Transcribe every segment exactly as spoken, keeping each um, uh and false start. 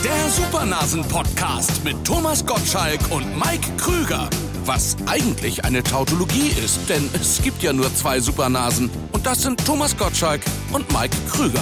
Der Supernasen-Podcast mit Thomas Gottschalk und Mike Krüger. Was eigentlich eine Tautologie ist, denn es gibt ja nur zwei Supernasen. Und das sind Thomas Gottschalk und Mike Krüger.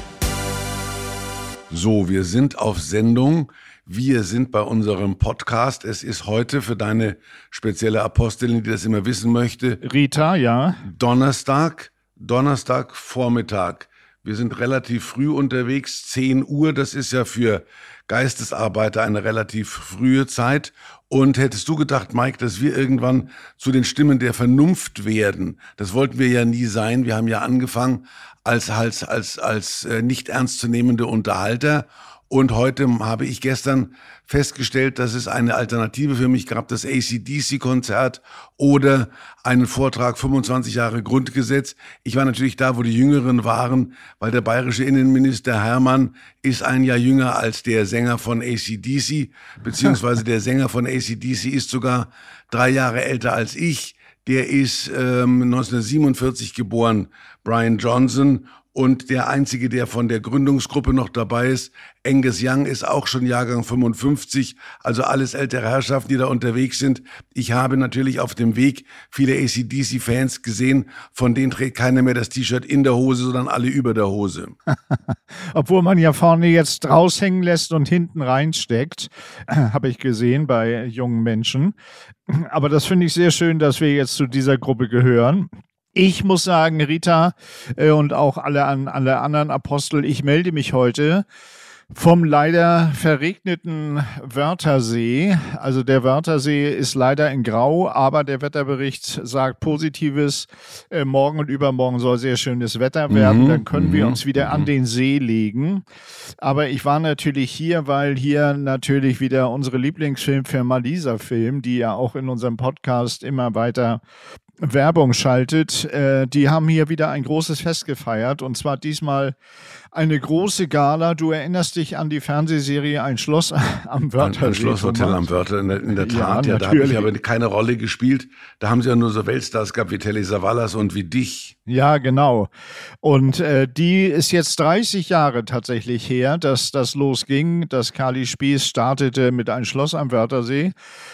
So, wir sind auf Sendung. Wir sind bei unserem Podcast. Es ist heute für deine spezielle Apostelin, die das immer wissen möchte, Rita, ja. Donnerstag, Donnerstag Vormittag. Wir sind relativ früh unterwegs, zehn Uhr. Das ist ja für Geistesarbeiter eine relativ frühe Zeit. Und hättest du gedacht, Mike, dass wir irgendwann zu den Stimmen der Vernunft werden? Das wollten wir ja nie sein. Wir haben ja angefangen als, als, als, als äh, nicht ernstzunehmende Unterhalter. Und heute habe ich gestern festgestellt, dass es eine Alternative für mich gab, das A C D C-Konzert oder einen Vortrag fünfundzwanzig Jahre Grundgesetz. Ich war natürlich da, wo die Jüngeren waren, weil der bayerische Innenminister Hermann ist ein Jahr jünger als der Sänger von A C D C, beziehungsweise der Sänger von A C D C ist sogar drei Jahre älter als ich. Der ist ähm, neunzehnhundertsiebenundvierzig geboren, Brian Johnson. Und der Einzige, der von der Gründungsgruppe noch dabei ist, Angus Young, ist auch schon Jahrgang fünfundfünfzig. Also alles ältere Herrschaften, die da unterwegs sind. Ich habe natürlich auf dem Weg viele A C D C-Fans gesehen. Von denen trägt keiner mehr das T-Shirt in der Hose, sondern alle über der Hose. Obwohl man ja vorne jetzt raushängen lässt und hinten reinsteckt, habe ich gesehen bei jungen Menschen. Aber das finde ich sehr schön, dass wir jetzt zu dieser Gruppe gehören. Ich muss sagen, Rita äh, und auch alle, an, alle anderen Apostel, ich melde mich heute vom leider verregneten Wörthersee. Also der Wörthersee ist leider in Grau, aber der Wetterbericht sagt Positives. Äh, morgen und übermorgen soll sehr schönes Wetter werden. Mhm, Dann können wir uns wieder an den See legen. Aber ich war natürlich hier, weil hier natürlich wieder unsere Lieblingsfilmfirma Lisa Film, die ja auch in unserem Podcast immer weiter Werbung schaltet, äh, die haben hier wieder ein großes Fest gefeiert und zwar diesmal eine große Gala. Du erinnerst dich an die Fernsehserie Ein Schloss am Wörthersee. Ein Schlosshotel am Wörthersee, in der, in der Tat. Ja, ja, da habe ich aber keine Rolle gespielt. Da haben sie ja nur so Weltstars gehabt wie Telly Savalas und wie dich. Ja, genau. Und äh, die ist jetzt dreißig Jahre tatsächlich her, dass das losging, dass Kali Spieß startete mit Ein Schloss am Wörthersee.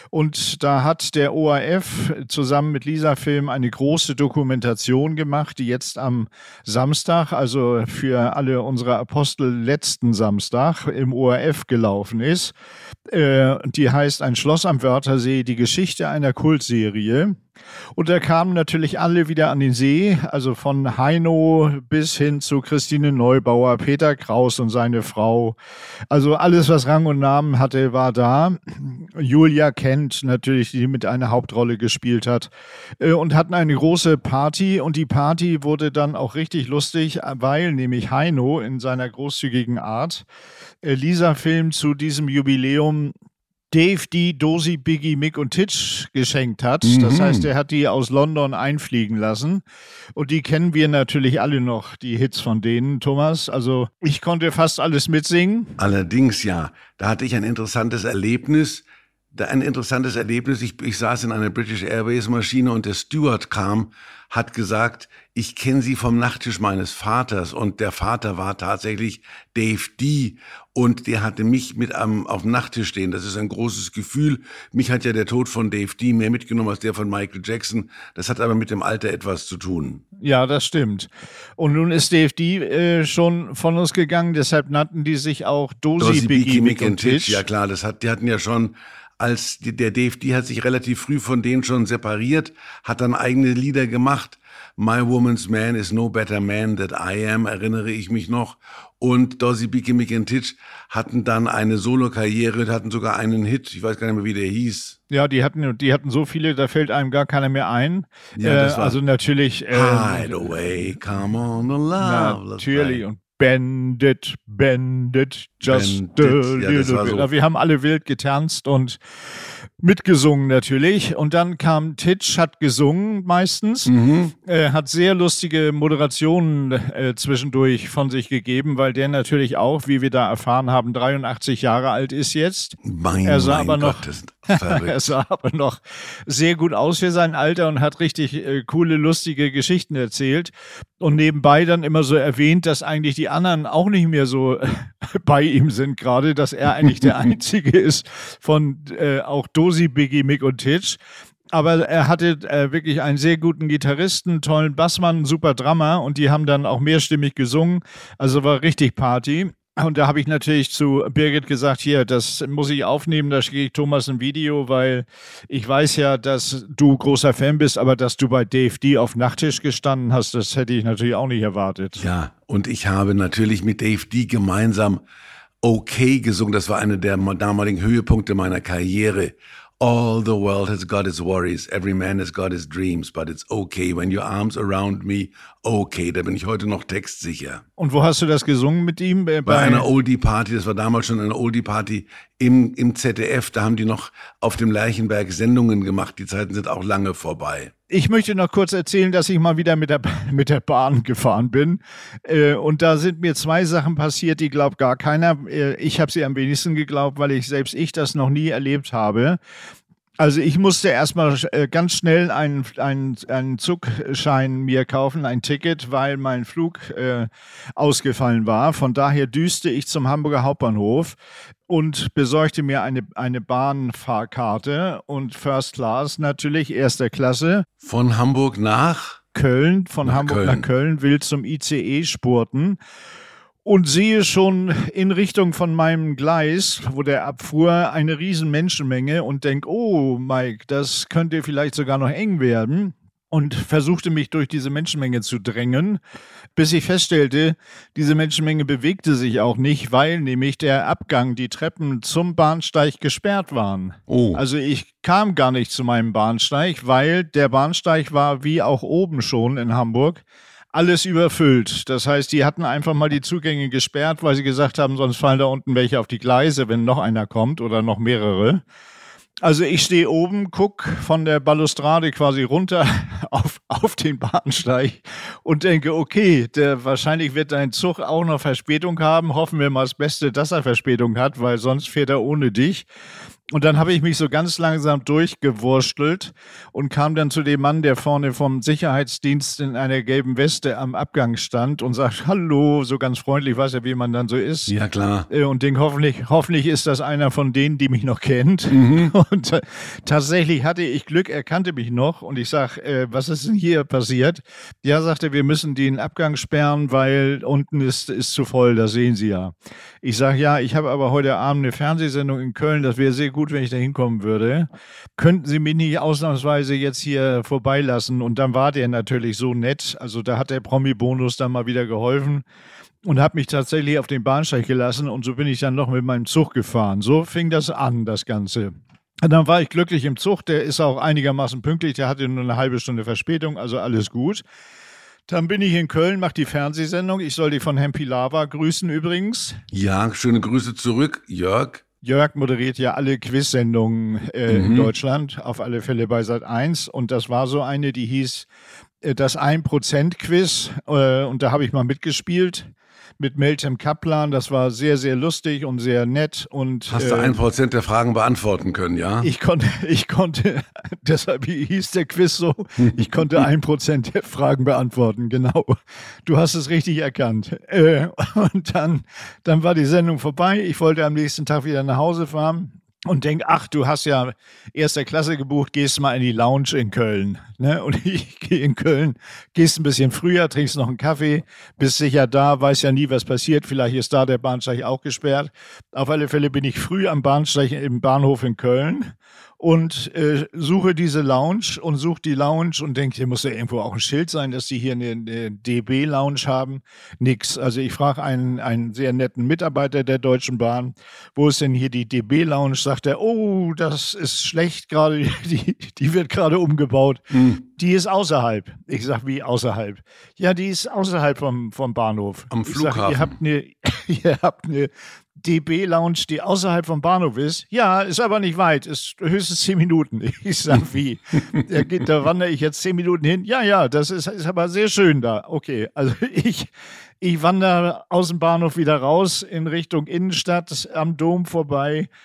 Und da hat der O R F zusammen mit Lisa Film eine große Dokumentation gemacht, die jetzt am Samstag, also für alle unsere Apostel letzten Samstag im O R F gelaufen ist. Äh, die heißt Ein Schloss am Wörthersee, die Geschichte einer Kultserie. Und da kamen natürlich alle wieder an den See, also von Heino bis hin zu Christine Neubauer, Peter Kraus und seine Frau. Also alles, was Rang und Namen hatte, war da. Julia Kent natürlich, die mit einer Hauptrolle gespielt hat, und hatten eine große Party. Und die Party wurde dann auch richtig lustig, weil nämlich Heino in seiner großzügigen Art Lisa Film zu diesem Jubiläum Dave D, Dosi, Biggie, Mick und Titch geschenkt hat. Mhm. Das heißt, er hat die aus London einfliegen lassen. Und die kennen wir natürlich alle noch, die Hits von denen, Thomas. Also ich konnte fast alles mitsingen. Allerdings, ja. Da hatte ich ein interessantes Erlebnis. Da ein interessantes Erlebnis. Ich, ich saß in einer British Airways Maschine und der Steward kam, hat gesagt, ich kenne Sie vom Nachttisch meines Vaters. Und der Vater war tatsächlich Dave D. Und der hatte mich mit am, auf dem Nachttisch stehen. Das ist ein großes Gefühl. Mich hat ja der Tod von Dave D. mehr mitgenommen als der von Michael Jackson. Das hat aber mit dem Alter etwas zu tun. Ja, das stimmt. Und nun ist Dave D. Äh, schon von uns gegangen. Deshalb nannten die sich auch Dosi, Dosi Biggie, Biggie, Mick und Titch. Ja klar, das hat, die hatten ja schon... Als der Dave D. hat sich relativ früh von denen schon separiert, hat dann eigene Lieder gemacht. My Woman's Man is no better man that I am, erinnere ich mich noch. Und Dosi, Biggie, Mick and Titch hatten dann eine Solo-Karriere, hatten sogar einen Hit, ich weiß gar nicht mehr, wie der hieß. Ja, die hatten, die hatten so viele, da fällt einem gar keiner mehr ein. Ja, das äh, war also natürlich. Äh, Hideaway, come on, the love. Natürlich. Und Bandit, Bandit, just Bandit. a little ja, bit. So. Wir haben alle wild getanzt und mitgesungen natürlich. Und dann kam Titch, hat gesungen meistens, mhm. äh, hat sehr lustige Moderationen äh, zwischendurch von sich gegeben, weil der natürlich auch, wie wir da erfahren haben, dreiundachtzig Jahre alt ist jetzt. Mein, er sah mein aber noch Gott, das ist Er sah aber noch sehr gut aus für sein Alter und hat richtig äh, coole, lustige Geschichten erzählt. Und nebenbei dann immer so erwähnt, dass eigentlich die anderen auch nicht mehr so äh, bei ihm sind gerade, dass er eigentlich der Einzige ist von äh, auch Dosi, Biggie, Mick und Titch. Aber er hatte äh, wirklich einen sehr guten Gitarristen, einen tollen Bassmann, einen super Drummer und die haben dann auch mehrstimmig gesungen. Also war richtig Party. Und da habe ich natürlich zu Birgit gesagt, hier, das muss ich aufnehmen, da schicke ich Thomas ein Video, weil ich weiß ja, dass du großer Fan bist, aber dass du bei Dave D auf Nachttisch gestanden hast, das hätte ich natürlich auch nicht erwartet. Ja, und ich habe natürlich mit Dave D gemeinsam Okay gesungen. Das war einer der damaligen Höhepunkte meiner Karriere. All the world has got its worries, every man has got his dreams, but it's okay when your arms around me, okay. Da bin ich heute noch textsicher. Und wo hast du das gesungen mit ihm? Bei, Bei einer Oldie-Party, das war damals schon eine Oldie-Party im, im Z D F, da haben die noch auf dem Lerchenberg Sendungen gemacht, die Zeiten sind auch lange vorbei. Ich möchte noch kurz erzählen, dass ich mal wieder mit der, mit der Bahn gefahren bin. Äh, und da sind mir zwei Sachen passiert, die glaubt gar keiner. Äh, ich habe sie am wenigsten geglaubt, weil ich selbst ich das noch nie erlebt habe. Also ich musste erstmal äh, ganz schnell einen, einen, einen Zugschein mir kaufen, ein Ticket, weil mein Flug äh, ausgefallen war. Von daher düste ich zum Hamburger Hauptbahnhof und besorgte mir eine, eine Bahnfahrkarte und First Class natürlich, erster Klasse. Von Hamburg nach? Köln, von nach Hamburg Köln. nach Köln, will zum I C E spurten. Und sehe schon in Richtung von meinem Gleis, wo der abfuhr, eine riesen Menschenmenge und denke, oh Mike, das könnte vielleicht sogar noch eng werden. Und versuchte mich durch diese Menschenmenge zu drängen, bis ich feststellte, diese Menschenmenge bewegte sich auch nicht, weil nämlich der Abgang, die Treppen zum Bahnsteig gesperrt waren. Oh. Also ich kam gar nicht zu meinem Bahnsteig, weil der Bahnsteig war wie auch oben schon in Hamburg alles überfüllt. Das heißt, die hatten einfach mal die Zugänge gesperrt, weil sie gesagt haben, sonst fallen da unten welche auf die Gleise, wenn noch einer kommt oder noch mehrere. Also ich stehe oben, guck von der Balustrade quasi runter auf, auf den Bahnsteig und denke, okay, der, wahrscheinlich wird dein Zug auch noch Verspätung haben. Hoffen wir mal das Beste, dass er Verspätung hat, weil sonst fährt er ohne dich. Und dann habe ich mich so ganz langsam durchgewurstelt und kam dann zu dem Mann, der vorne vom Sicherheitsdienst in einer gelben Weste am Abgang stand und sagt, hallo, so ganz freundlich, weiß ja, wie man dann so ist. Ja, klar. Und denke, hoffentlich, hoffentlich ist das einer von denen, die mich noch kennt. Mhm. Und äh, tatsächlich hatte ich Glück, er kannte mich noch. Und ich sage, äh, was ist denn hier passiert? Ja, sagte er, wir müssen den Abgang sperren, weil unten ist, ist zu voll, das sehen Sie ja. Ich sage, ja, ich habe aber heute Abend eine Fernsehsendung in Köln, das wäre sehr gut, wenn ich da hinkommen würde. Könnten Sie mich nicht ausnahmsweise jetzt hier vorbeilassen? Und dann war der natürlich so nett. Also da hat der Promi-Bonus dann mal wieder geholfen und hat mich tatsächlich auf den Bahnsteig gelassen. Und so bin ich dann noch mit meinem Zug gefahren. So fing das an, das Ganze. Und dann war ich glücklich im Zug. Der ist auch einigermaßen pünktlich. Der hatte nur eine halbe Stunde Verspätung, also alles gut. Dann bin ich in Köln, mache die Fernsehsendung. Ich soll die von Herrn Pilawa grüßen übrigens. Ja, schöne Grüße zurück, Jörg. Jörg moderiert ja alle Quiz-Sendungen äh, Mhm. in Deutschland, auf alle Fälle bei Sat eins. Und das war so eine, die hieß äh, das ein Prozent Quiz. Äh, und da habe ich mal mitgespielt mit Meltem Kaplan. Das war sehr, sehr lustig und sehr nett. Und, Hast du äh, ein Prozent der Fragen beantworten können, ja? Ich konnte, ich konnte, deshalb hieß der Quiz so, ich konnte ein Prozent der Fragen beantworten, genau. Du hast es richtig erkannt. Äh, und dann, dann war die Sendung vorbei. Ich wollte am nächsten Tag wieder nach Hause fahren und denk, ach, du hast ja erster Klasse gebucht, gehst mal in die Lounge in Köln. Ne? Und ich gehe in Köln, gehst ein bisschen früher, trinkst noch einen Kaffee, bist sicher da, weiß ja nie, was passiert. Vielleicht ist da der Bahnsteig auch gesperrt. Auf alle Fälle bin ich früh am Bahnsteig im Bahnhof in Köln und äh, suche diese Lounge und suche die Lounge und denke, hier muss ja irgendwo auch ein Schild sein, dass die hier eine, eine D B-Lounge haben. Nix. Also ich frage einen, einen sehr netten Mitarbeiter der Deutschen Bahn, wo ist denn hier die D B-Lounge? Sagt er, oh, das ist schlecht gerade, die, die wird gerade umgebaut. Mhm. Die ist außerhalb. Ich sage, wie außerhalb? Ja, die ist außerhalb vom, vom Bahnhof. Am Ich Flughafen. Sag, ihr habt eine, ihr habt eine D B-Lounge, die außerhalb vom Bahnhof ist. Ja, ist aber nicht weit, ist höchstens zehn Minuten. Ich sag, wie? Da, geht, da wandere ich jetzt zehn Minuten hin. Ja, ja, das ist, ist aber sehr schön da. Okay, also ich, ich wandere aus dem Bahnhof wieder raus in Richtung Innenstadt, am Dom vorbei.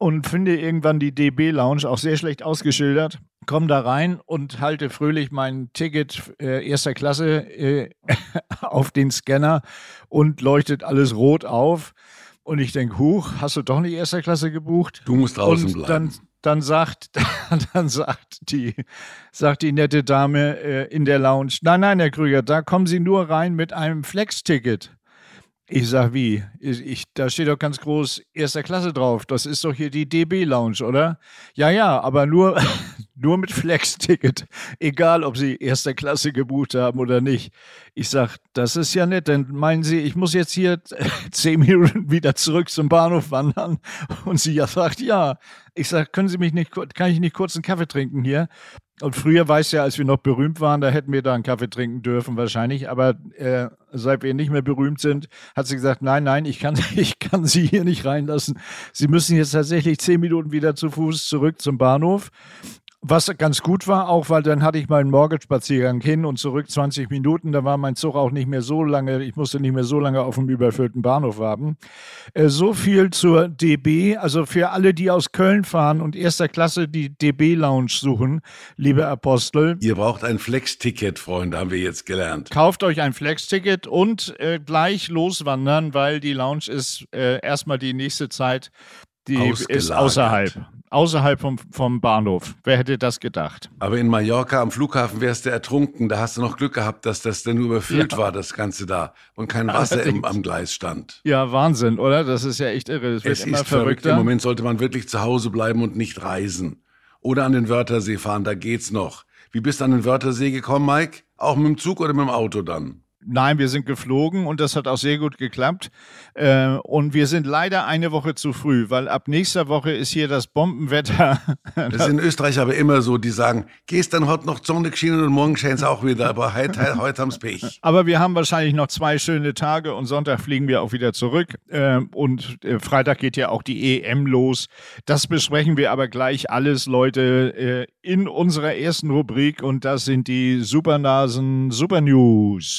und finde irgendwann die D B-Lounge, auch sehr schlecht ausgeschildert. Komme da rein und halte fröhlich mein Ticket äh, erster Klasse äh, auf den Scanner und leuchtet alles rot auf. Und ich denke, huch, hast du doch nicht erster Klasse gebucht? Du musst draußen und bleiben. Dann, dann, sagt, dann sagt, die, sagt die nette Dame äh, in der Lounge, nein, nein, Herr Krüger, da kommen Sie nur rein mit einem Flex-Ticket. Ich sag, wie? Ich, ich, da steht doch ganz groß erster Klasse drauf. Das ist doch hier die D B-Lounge, oder? Ja, ja, aber nur, nur mit Flex-Ticket. Egal, ob Sie erster Klasse gebucht haben oder nicht. Ich sag, das ist ja nett. Dann meinen Sie, ich muss jetzt hier zehn Minuten wieder zurück zum Bahnhof wandern? Und sie ja sagt, ja. Ich sag, können Sie mich nicht, kann ich nicht kurz einen Kaffee trinken hier? Und früher, weiß ja, als wir noch berühmt waren, da hätten wir da einen Kaffee trinken dürfen wahrscheinlich. Aber äh, seit wir nicht mehr berühmt sind, hat sie gesagt, nein, nein, ich kann, ich kann Sie hier nicht reinlassen. Sie müssen jetzt tatsächlich zehn Minuten wieder zu Fuß zurück zum Bahnhof. Was ganz gut war, auch weil dann hatte ich meinen Morgenspaziergang hin und zurück zwanzig Minuten. Da war mein Zug auch nicht mehr so lange, ich musste nicht mehr so lange auf dem überfüllten Bahnhof warten. Äh, so viel zur D B. Also für alle, die aus Köln fahren und erster Klasse die D B-Lounge suchen, liebe Apostel. Ihr braucht ein Flex-Ticket, Freunde, haben wir jetzt gelernt. Kauft euch ein Flex-Ticket und äh, gleich loswandern, weil die Lounge ist äh, erstmal die nächste Zeit, die ist außerhalb. Außerhalb vom, vom Bahnhof. Wer hätte das gedacht? Aber in Mallorca am Flughafen wärst du ertrunken. Da hast du noch Glück gehabt, dass das dann überfüllt ja. war, das Ganze da. Und kein Wasser im, am Gleis stand. Ja, Wahnsinn, oder? Das ist ja echt irre. Das wird es immer ist verrückt. verrückter. Im Moment sollte man wirklich zu Hause bleiben und nicht reisen. Oder an den Wörthersee fahren, da geht's noch. Wie bist du an den Wörthersee gekommen, Mike? Auch mit dem Zug oder mit dem Auto dann? Nein, wir sind geflogen und das hat auch sehr gut geklappt. Äh, und wir sind leider eine Woche zu früh, weil ab nächster Woche ist hier das Bombenwetter. Das ist in Österreich aber immer so, die sagen, gehst dann heute noch Sonne geschienen und morgen scheint es auch wieder, aber heute, heute haben sie Pech. Aber wir haben wahrscheinlich noch zwei schöne Tage und Sonntag fliegen wir auch wieder zurück. Äh, und äh, Freitag geht ja auch die E M los. Das besprechen wir aber gleich alles, Leute, äh, in unserer ersten Rubrik und das sind die Supernasen Super News.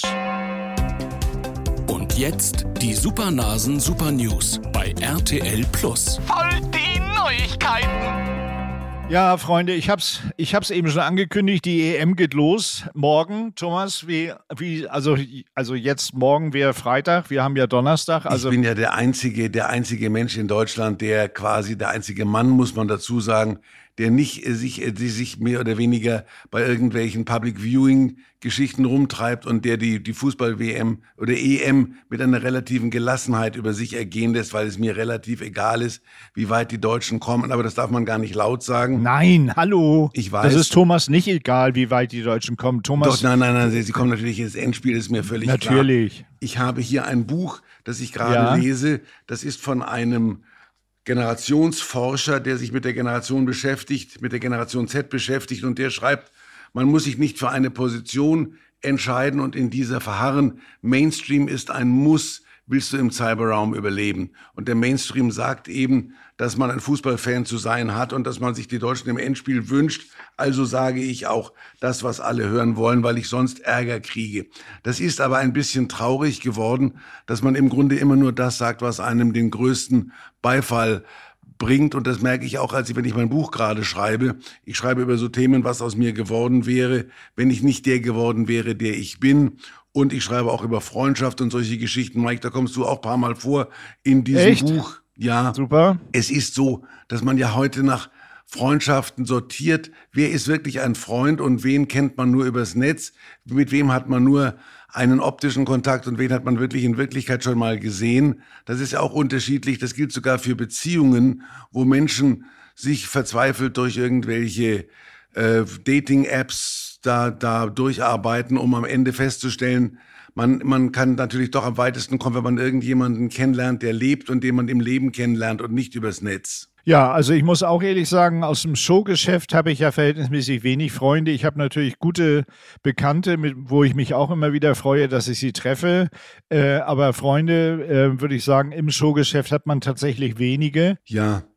Und jetzt die Supernasen Super News bei R T L Plus. Voll die Neuigkeiten! Ja, Freunde, ich hab's, ich hab's eben schon angekündigt, die E M geht los. Morgen, Thomas, wie, wie, also, also jetzt morgen wäre Freitag, wir haben ja Donnerstag. Also ich bin ja der einzige, der einzige Mensch in Deutschland, der quasi, der einzige Mann, muss man dazu sagen, der nicht äh, sich, äh, die sich mehr oder weniger bei irgendwelchen Public Viewing Geschichten rumtreibt und der die, die Fußball-W M oder E M mit einer relativen Gelassenheit über sich ergehen lässt, weil es mir relativ egal ist, wie weit die Deutschen kommen. Aber das darf man gar nicht laut sagen. Nein, hallo. Ich weiß. Das ist Thomas nicht egal, wie weit die Deutschen kommen. Thomas. Doch, nein, nein, nein, sie kommen natürlich ins Endspiel, ist mir völlig natürlich. klar. Natürlich. Ich habe hier ein Buch, das ich gerade ja. lese. Das ist von einem Generationsforscher, der sich mit der Generation beschäftigt, mit der Generation Z beschäftigt und der schreibt, man muss sich nicht für eine Position entscheiden und in dieser verharren. Mainstream ist ein Muss, willst du im Cyberraum überleben. Und der Mainstream sagt eben, dass man ein Fußballfan zu sein hat und dass man sich die Deutschen im Endspiel wünscht. Also sage ich auch das, was alle hören wollen, weil ich sonst Ärger kriege. Das ist aber ein bisschen traurig geworden, dass man im Grunde immer nur das sagt, was einem den größten Beifall bringt. Und das merke ich auch, als ich, wenn ich mein Buch gerade schreibe. Ich schreibe über so Themen, was aus mir geworden wäre, wenn ich nicht der geworden wäre, der ich bin. Und ich schreibe auch über Freundschaft und solche Geschichten. Mike, da kommst du auch ein paar Mal vor in diesem Echt? Buch. Ja, super. Es ist so, dass man ja heute nach Freundschaften sortiert. Wer ist wirklich ein Freund und wen kennt man nur übers Netz? Mit wem hat man nur einen optischen Kontakt und wen hat man wirklich in Wirklichkeit schon mal gesehen? Das ist ja auch unterschiedlich. Das gilt sogar für Beziehungen, wo Menschen sich verzweifelt durch irgendwelche äh, Dating-Apps da, da durcharbeiten, um am Ende festzustellen, Man, man kann natürlich doch am weitesten kommen, wenn man irgendjemanden kennenlernt, der lebt und den man im Leben kennenlernt und nicht übers Netz. Ja, also ich muss auch ehrlich sagen, aus dem Showgeschäft habe ich ja verhältnismäßig wenig Freunde. Ich habe natürlich gute Bekannte, mit, wo ich mich auch immer wieder freue, dass ich sie treffe. Äh, aber Freunde, äh, würde ich sagen, im Showgeschäft hat man tatsächlich wenige. Ja,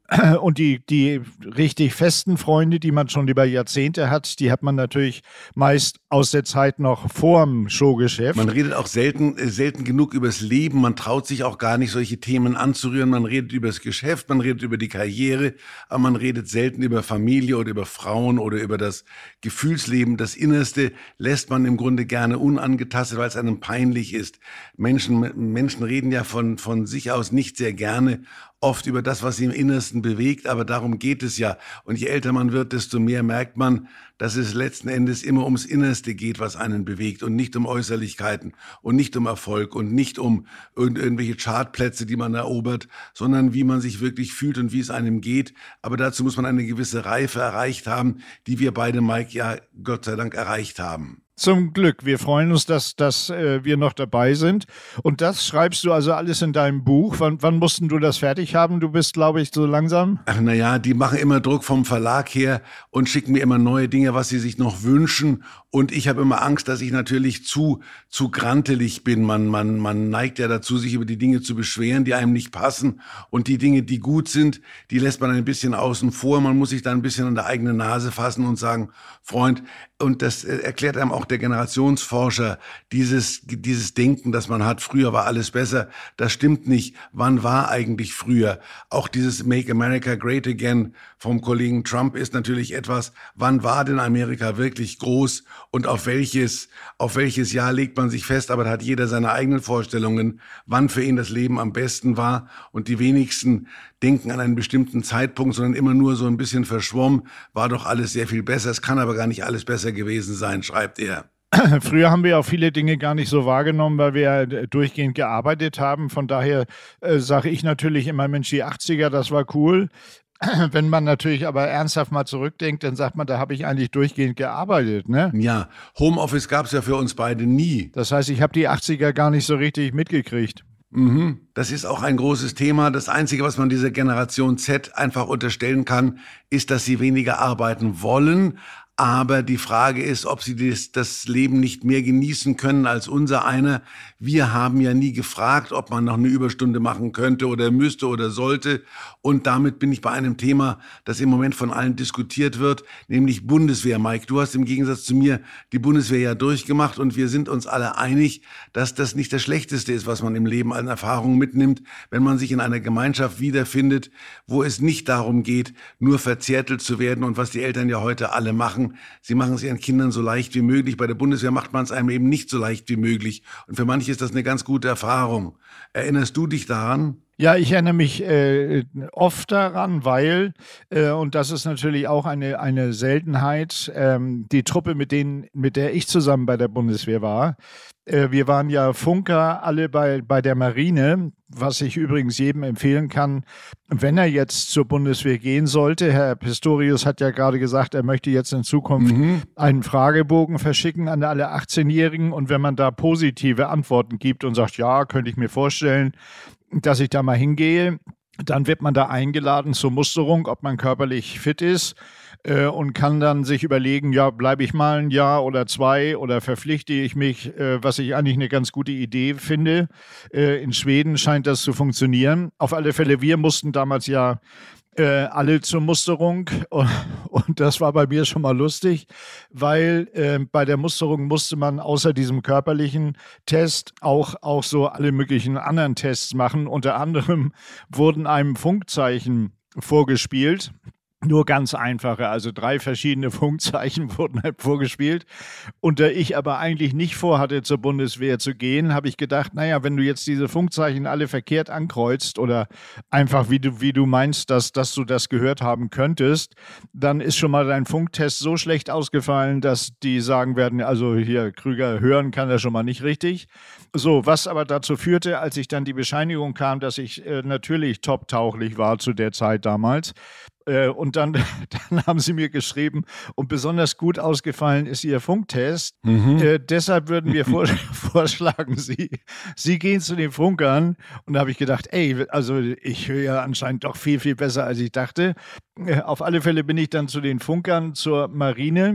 Und die, die richtig festen Freunde, die man schon über Jahrzehnte hat, die hat man natürlich meist aus der Zeit noch vorm Showgeschäft. Man redet auch selten, selten genug übers Leben. Man traut sich auch gar nicht, solche Themen anzurühren. Man redet über das Geschäft, man redet über die Karriere, aber man redet selten über Familie oder über Frauen oder über das Gefühlsleben. Das Innerste lässt man im Grunde gerne unangetastet, weil es einem peinlich ist. Menschen, Menschen reden ja von, von sich aus nicht sehr gerne oft über das, was sie im Innersten bewegt, aber darum geht es ja. Und je älter man wird, desto mehr merkt man, dass es letzten Endes immer ums Innerste geht, was einen bewegt und nicht um Äußerlichkeiten und nicht um Erfolg und nicht um irgend irgendwelche Chartplätze, die man erobert, sondern wie man sich wirklich fühlt und wie es einem geht. Aber dazu muss man eine gewisse Reife erreicht haben, die wir beide, Mike, ja Gott sei Dank erreicht haben. Zum Glück. Wir freuen uns, dass, dass äh, wir noch dabei sind. Und das schreibst du also alles in deinem Buch. Wann, wann mussten du das fertig haben? Du bist, glaube ich, so langsam. Ach naja, die machen immer Druck vom Verlag her und schicken mir immer neue Dinge, was sie sich noch wünschen. Und ich habe immer Angst, dass ich natürlich zu, zu grantelig bin. Man, man, man neigt ja dazu, sich über die Dinge zu beschweren, die einem nicht passen. Und die Dinge, die gut sind, die lässt man ein bisschen außen vor. Man muss sich da ein bisschen an der eigenen Nase fassen und sagen, Freund, und das erklärt einem auch der Generationsforscher, dieses, dieses Denken, das man hat, früher war alles besser, das stimmt nicht. Wann war eigentlich früher? Auch dieses Make America Great Again vom Kollegen Trump ist natürlich etwas, wann war denn Amerika wirklich groß und auf welches, auf welches Jahr legt man sich fest? Aber da hat jeder seine eigenen Vorstellungen, wann für ihn das Leben am besten war. Und die wenigsten denken an einen bestimmten Zeitpunkt, sondern immer nur so ein bisschen verschwommen, war doch alles sehr viel besser. Es kann aber gar nicht alles besser gewesen sein, schreibt er. Früher haben wir auch viele Dinge gar nicht so wahrgenommen, weil wir durchgehend gearbeitet haben. Von daher äh, sage ich natürlich immer, Mensch, die achtziger, das war cool. Wenn man natürlich aber ernsthaft mal zurückdenkt, dann sagt man, da habe ich eigentlich durchgehend gearbeitet, ne? Ja, Homeoffice gab es ja für uns beide nie. Das heißt, ich habe die achtziger gar nicht so richtig mitgekriegt. Mhm. Das ist auch ein großes Thema. Das Einzige, was man dieser Generation Z einfach unterstellen kann, ist, dass sie weniger arbeiten wollen. Aber die Frage ist, ob sie das, das Leben nicht mehr genießen können als unser einer. Wir haben ja nie gefragt, ob man noch eine Überstunde machen könnte oder müsste oder sollte. Und damit bin ich bei einem Thema, das im Moment von allen diskutiert wird, nämlich Bundeswehr. Mike, du hast im Gegensatz zu mir die Bundeswehr ja durchgemacht und wir sind uns alle einig, dass das nicht das Schlechteste ist, was man im Leben an Erfahrungen mitnimmt, wenn man sich in einer Gemeinschaft wiederfindet, wo es nicht darum geht, nur verzärtelt zu werden und was die Eltern ja heute alle machen. Sie machen es ihren Kindern so leicht wie möglich. Bei der Bundeswehr macht man es einem eben nicht so leicht wie möglich. Und für manche ist das eine ganz gute Erfahrung. Erinnerst du dich daran? Ja, ich erinnere mich äh, oft daran, weil, äh, und das ist natürlich auch eine, eine Seltenheit, ähm, die Truppe, mit denen, mit der ich zusammen bei der Bundeswehr war, äh, wir waren ja Funker alle bei, bei der Marine, was ich übrigens jedem empfehlen kann, wenn er jetzt zur Bundeswehr gehen sollte. Herr Pistorius hat ja gerade gesagt, er möchte jetzt in Zukunft mhm. einen Fragebogen verschicken an alle achtzehnjährigen und wenn man da positive Antworten gibt und sagt, ja, könnte ich mir vorstellen, dass ich da mal hingehe, dann wird man da eingeladen zur Musterung, ob man körperlich fit ist äh, und kann dann sich überlegen, ja, bleibe ich mal ein Jahr oder zwei oder verpflichte ich mich, äh, was ich eigentlich eine ganz gute Idee finde. Äh, in Schweden scheint das zu funktionieren. Auf alle Fälle, wir mussten damals ja Äh, alle zur Musterung und, und das war bei mir schon mal lustig, weil äh, bei der Musterung musste man außer diesem körperlichen Test auch, auch so alle möglichen anderen Tests machen. Unter anderem wurden einem Funkzeichen vorgespielt. Nur ganz einfache, also drei verschiedene Funkzeichen wurden halt vorgespielt. Und da ich aber eigentlich nicht vorhatte, zur Bundeswehr zu gehen, habe ich gedacht, naja, wenn du jetzt diese Funkzeichen alle verkehrt ankreuzt oder einfach wie du, wie du meinst, dass, dass du das gehört haben könntest, dann ist schon mal dein Funktest so schlecht ausgefallen, dass die sagen werden, also hier Krüger hören kann er schon mal nicht richtig. So, was aber dazu führte, als ich dann die Bescheinigung kam, dass ich äh, natürlich top-tauglich war zu der Zeit damals, und dann, dann haben sie mir geschrieben, und besonders gut ausgefallen ist Ihr Funktest. Mhm. Äh, deshalb würden wir vor, vorschlagen, Sie, Sie gehen zu den Funkern. Und da habe ich gedacht, ey, also ich höre ja anscheinend doch viel, viel besser, als ich dachte. Äh, auf alle Fälle bin ich dann zu den Funkern zur Marine.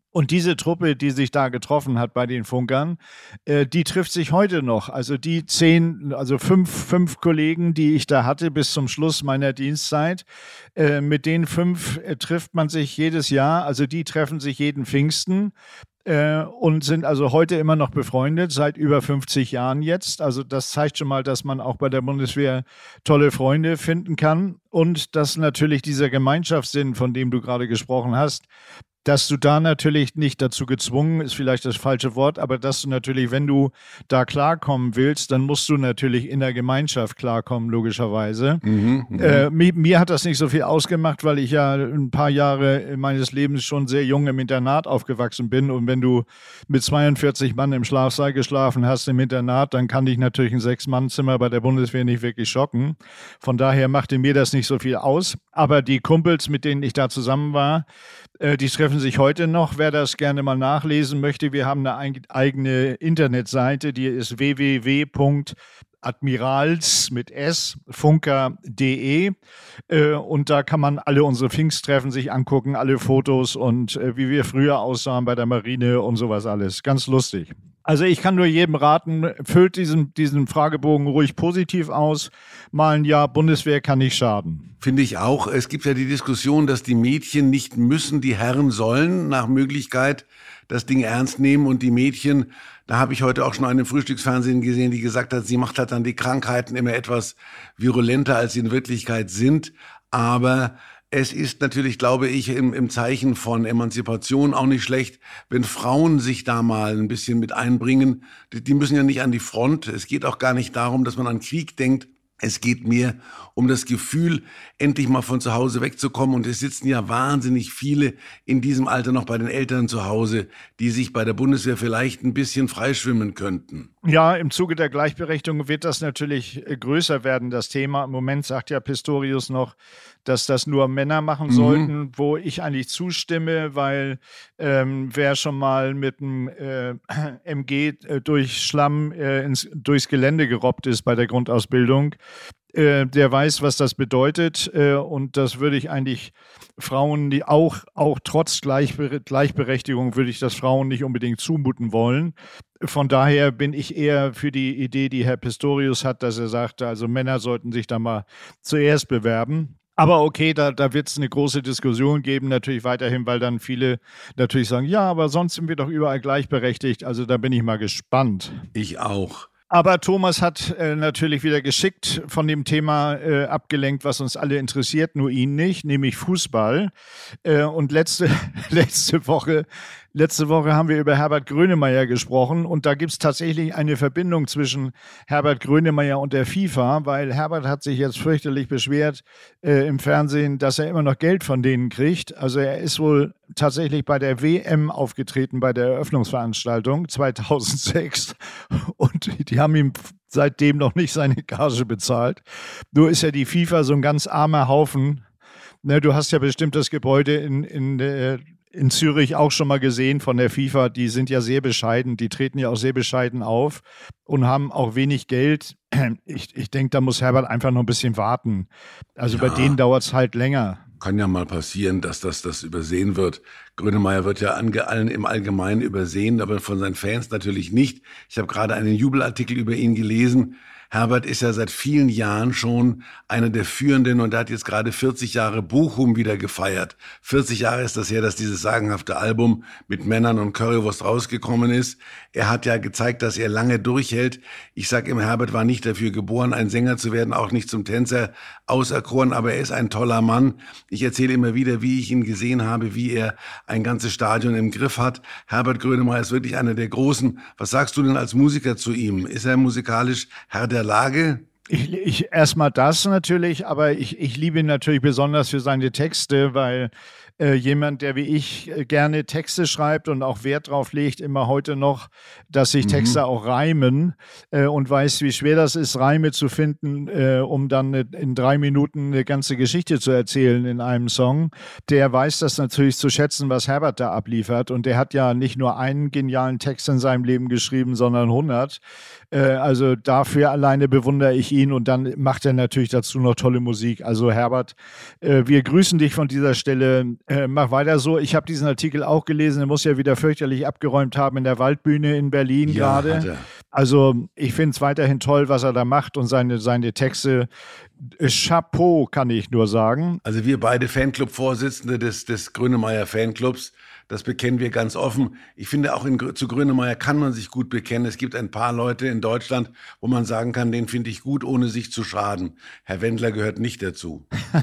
Und diese Truppe, die sich da getroffen hat bei den Funkern, äh, die trifft sich heute noch. Also die zehn, also fünf, fünf Kollegen, die ich da hatte bis zum Schluss meiner Dienstzeit, äh, mit den fünf äh, trifft man sich jedes Jahr. Also die treffen sich jeden Pfingsten äh, und sind also heute immer noch befreundet, seit über fünfzig Jahren jetzt. Also das zeigt schon mal, dass man auch bei der Bundeswehr tolle Freunde finden kann und dass natürlich dieser Gemeinschaftssinn, von dem du gerade gesprochen hast, dass du da natürlich nicht dazu gezwungen, ist vielleicht das falsche Wort, aber dass du natürlich, wenn du da klarkommen willst, dann musst du natürlich in der Gemeinschaft klarkommen, logischerweise. Mhm, äh, mir, mir hat das nicht so viel ausgemacht, weil ich ja ein paar Jahre meines Lebens schon sehr jung im Internat aufgewachsen bin und wenn du mit zweiundvierzig Mann im Schlafsaal geschlafen hast im Internat, dann kann dich natürlich ein Sechs-Mann-Zimmer bei der Bundeswehr nicht wirklich schocken. Von daher machte mir das nicht so viel aus, aber die Kumpels, mit denen ich da zusammen war, äh, die treffen sich heute noch. Wer das gerne mal nachlesen möchte, wir haben eine eigene Internetseite, die ist w w w punkt admirals mit S, funker punkt de äh, und da kann man alle unsere Pfingsttreffen sich angucken, alle Fotos und äh, wie wir früher aussahen bei der Marine und sowas alles. Ganz lustig. Also ich kann nur jedem raten, füllt diesen, diesen Fragebogen ruhig positiv aus. Mal ein Jahr Bundeswehr kann nicht schaden. Finde ich auch. Es gibt ja die Diskussion, dass die Mädchen nicht müssen, die Herren sollen nach Möglichkeit das Ding ernst nehmen und die Mädchen, da habe ich heute auch schon eine im Frühstücksfernsehen gesehen, die gesagt hat, sie macht halt dann die Krankheiten immer etwas virulenter, als sie in Wirklichkeit sind. Aber es ist natürlich, glaube ich, im, im Zeichen von Emanzipation auch nicht schlecht, wenn Frauen sich da mal ein bisschen mit einbringen. Die, die müssen ja nicht an die Front. Es geht auch gar nicht darum, dass man an Krieg denkt. Es geht mir um das Gefühl, endlich mal von zu Hause wegzukommen. Und es sitzen ja wahnsinnig viele in diesem Alter noch bei den Eltern zu Hause, die sich bei der Bundeswehr vielleicht ein bisschen freischwimmen könnten. Ja, im Zuge der Gleichberechtigung wird das natürlich größer werden, das Thema. Im Moment sagt ja Pistorius noch, dass das nur Männer machen mhm. sollten, wo ich eigentlich zustimme, weil ähm, wer schon mal mit einem äh, M G äh, durch Schlamm äh, ins, durchs Gelände gerobbt ist bei der Grundausbildung, äh, der weiß, was das bedeutet äh, und das würde ich eigentlich Frauen, die auch, auch trotz Gleichber- Gleichberechtigung, würde ich das Frauen nicht unbedingt zumuten wollen. Von daher bin ich eher für die Idee, die Herr Pistorius hat, dass er sagte, also Männer sollten sich da mal zuerst bewerben. Aber okay, da, da wird es eine große Diskussion geben, natürlich weiterhin, weil dann viele natürlich sagen, ja, aber sonst sind wir doch überall gleichberechtigt. Also da bin ich mal gespannt. Ich auch. Aber Thomas hat äh, natürlich wieder geschickt von dem Thema äh, abgelenkt, was uns alle interessiert, nur ihn nicht, nämlich Fußball. Äh, und letzte, letzte Woche Letzte Woche haben wir über Herbert Grönemeyer gesprochen und da gibt es tatsächlich eine Verbindung zwischen Herbert Grönemeyer und der FIFA, weil Herbert hat sich jetzt fürchterlich beschwert äh, im Fernsehen, dass er immer noch Geld von denen kriegt. Also er ist wohl tatsächlich bei der W M aufgetreten, bei der Eröffnungsveranstaltung zweitausendsechs und die haben ihm seitdem noch nicht seine Gage bezahlt. Nur ist ja die FIFA so ein ganz armer Haufen. Ne, du hast ja bestimmt das Gebäude in, in der in Zürich auch schon mal gesehen von der FIFA, die sind ja sehr bescheiden, die treten ja auch sehr bescheiden auf und haben auch wenig Geld. Ich, ich denke, da muss Herbert einfach noch ein bisschen warten. Also ja, bei denen dauert es halt länger. Kann ja mal passieren, dass das, das übersehen wird. Grönemeyer wird ja ange, allen im Allgemeinen übersehen, aber von seinen Fans natürlich nicht. Ich habe gerade einen Jubelartikel über ihn gelesen. Herbert ist ja seit vielen Jahren schon einer der Führenden und er hat jetzt gerade vierzig Jahre Bochum wieder gefeiert. vierzig Jahre ist das her, dass dieses sagenhafte Album mit Männern und Currywurst rausgekommen ist. Er hat ja gezeigt, dass er lange durchhält. Ich sage ihm, Herbert war nicht dafür geboren, ein Sänger zu werden, auch nicht zum Tänzer auserkoren, aber er ist ein toller Mann. Ich erzähle immer wieder, wie ich ihn gesehen habe, wie er ein ganzes Stadion im Griff hat. Herbert Grönemeyer ist wirklich einer der Großen. Was sagst du denn als Musiker zu ihm? Ist er musikalisch Herr der Lage? Ich, ich erstmal das natürlich, aber ich, ich liebe ihn natürlich besonders für seine Texte, weil äh, jemand, der wie ich äh, gerne Texte schreibt und auch Wert drauf legt, immer heute noch, dass sich Texte mhm. auch reimen äh, und weiß, wie schwer das ist, Reime zu finden, äh, um dann in drei Minuten eine ganze Geschichte zu erzählen in einem Song. Der weiß das natürlich zu schätzen, was Herbert da abliefert und der hat ja nicht nur einen genialen Text in seinem Leben geschrieben, sondern hundert. Äh, also dafür alleine bewundere ich ihn und dann macht er natürlich dazu noch tolle Musik. Also Herbert, äh, wir grüßen dich von dieser Stelle. Äh, mach weiter so. Ich habe diesen Artikel auch gelesen. Er muss ja wieder fürchterlich abgeräumt haben in der Waldbühne in Berlin Ja, gerade. hat er. Also ich finde es weiterhin toll, was er da macht und seine, seine Texte. Chapeau, kann ich nur sagen. Also wir beide Fanclub-Vorsitzende des, des Grönemeyer Fanclubs, das bekennen wir ganz offen. Ich finde, auch in, zu Grönemeyer kann man sich gut bekennen. Es gibt ein paar Leute in Deutschland, wo man sagen kann, den finde ich gut, ohne sich zu schaden. Herr Wendler gehört nicht dazu.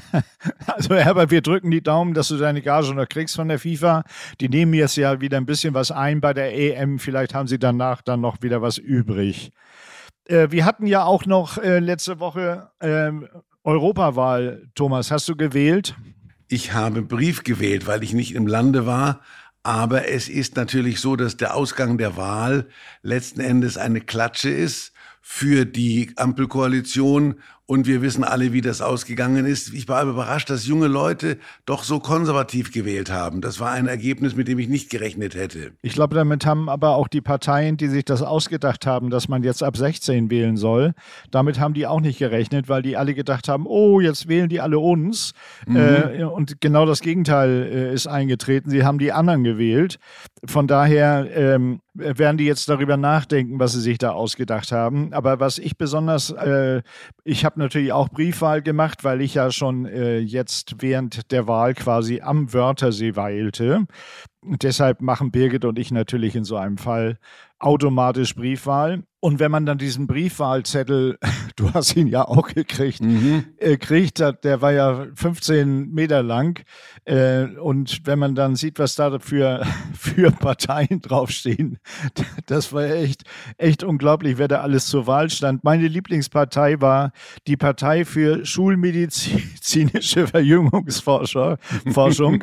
Also Herbert, wir drücken die Daumen, dass du deine Gage noch kriegst von der FIFA. Die nehmen jetzt ja wieder ein bisschen was ein bei der E M. Vielleicht haben sie danach dann noch wieder was übrig. Äh, wir hatten ja auch noch äh, letzte Woche äh, Europawahl. Thomas, hast du gewählt? Ich habe Brief gewählt, weil ich nicht im Lande war. Aber es ist natürlich so, dass der Ausgang der Wahl letzten Endes eine Klatsche ist für die Ampelkoalition. Und wir wissen alle, wie das ausgegangen ist. Ich war überrascht, dass junge Leute doch so konservativ gewählt haben. Das war ein Ergebnis, mit dem ich nicht gerechnet hätte. Ich glaube, damit haben aber auch die Parteien, die sich das ausgedacht haben, dass man jetzt ab sechzehn wählen soll, damit haben die auch nicht gerechnet, weil die alle gedacht haben, oh, jetzt wählen die alle uns. Mhm. Äh, und genau das Gegenteil äh, ist eingetreten. Sie haben die anderen gewählt. Von daher ähm, werden die jetzt darüber nachdenken, was sie sich da ausgedacht haben. Aber was ich besonders, äh, ich habe natürlich auch Briefwahl gemacht, weil ich ja schon äh, jetzt während der Wahl quasi am Wörthersee weilte. Und deshalb machen Birgit und ich natürlich in so einem Fall automatisch Briefwahl. Und wenn man dann diesen Briefwahlzettel, du hast ihn ja auch gekriegt, mhm. äh, kriegt, der war ja fünfzehn Meter lang. Äh, und wenn man dann sieht, was da für, für Parteien draufstehen, das war echt, echt unglaublich, wer da alles zur Wahl stand. Meine Lieblingspartei war die Partei für schulmedizinische Verjüngungsforschung, Forschung,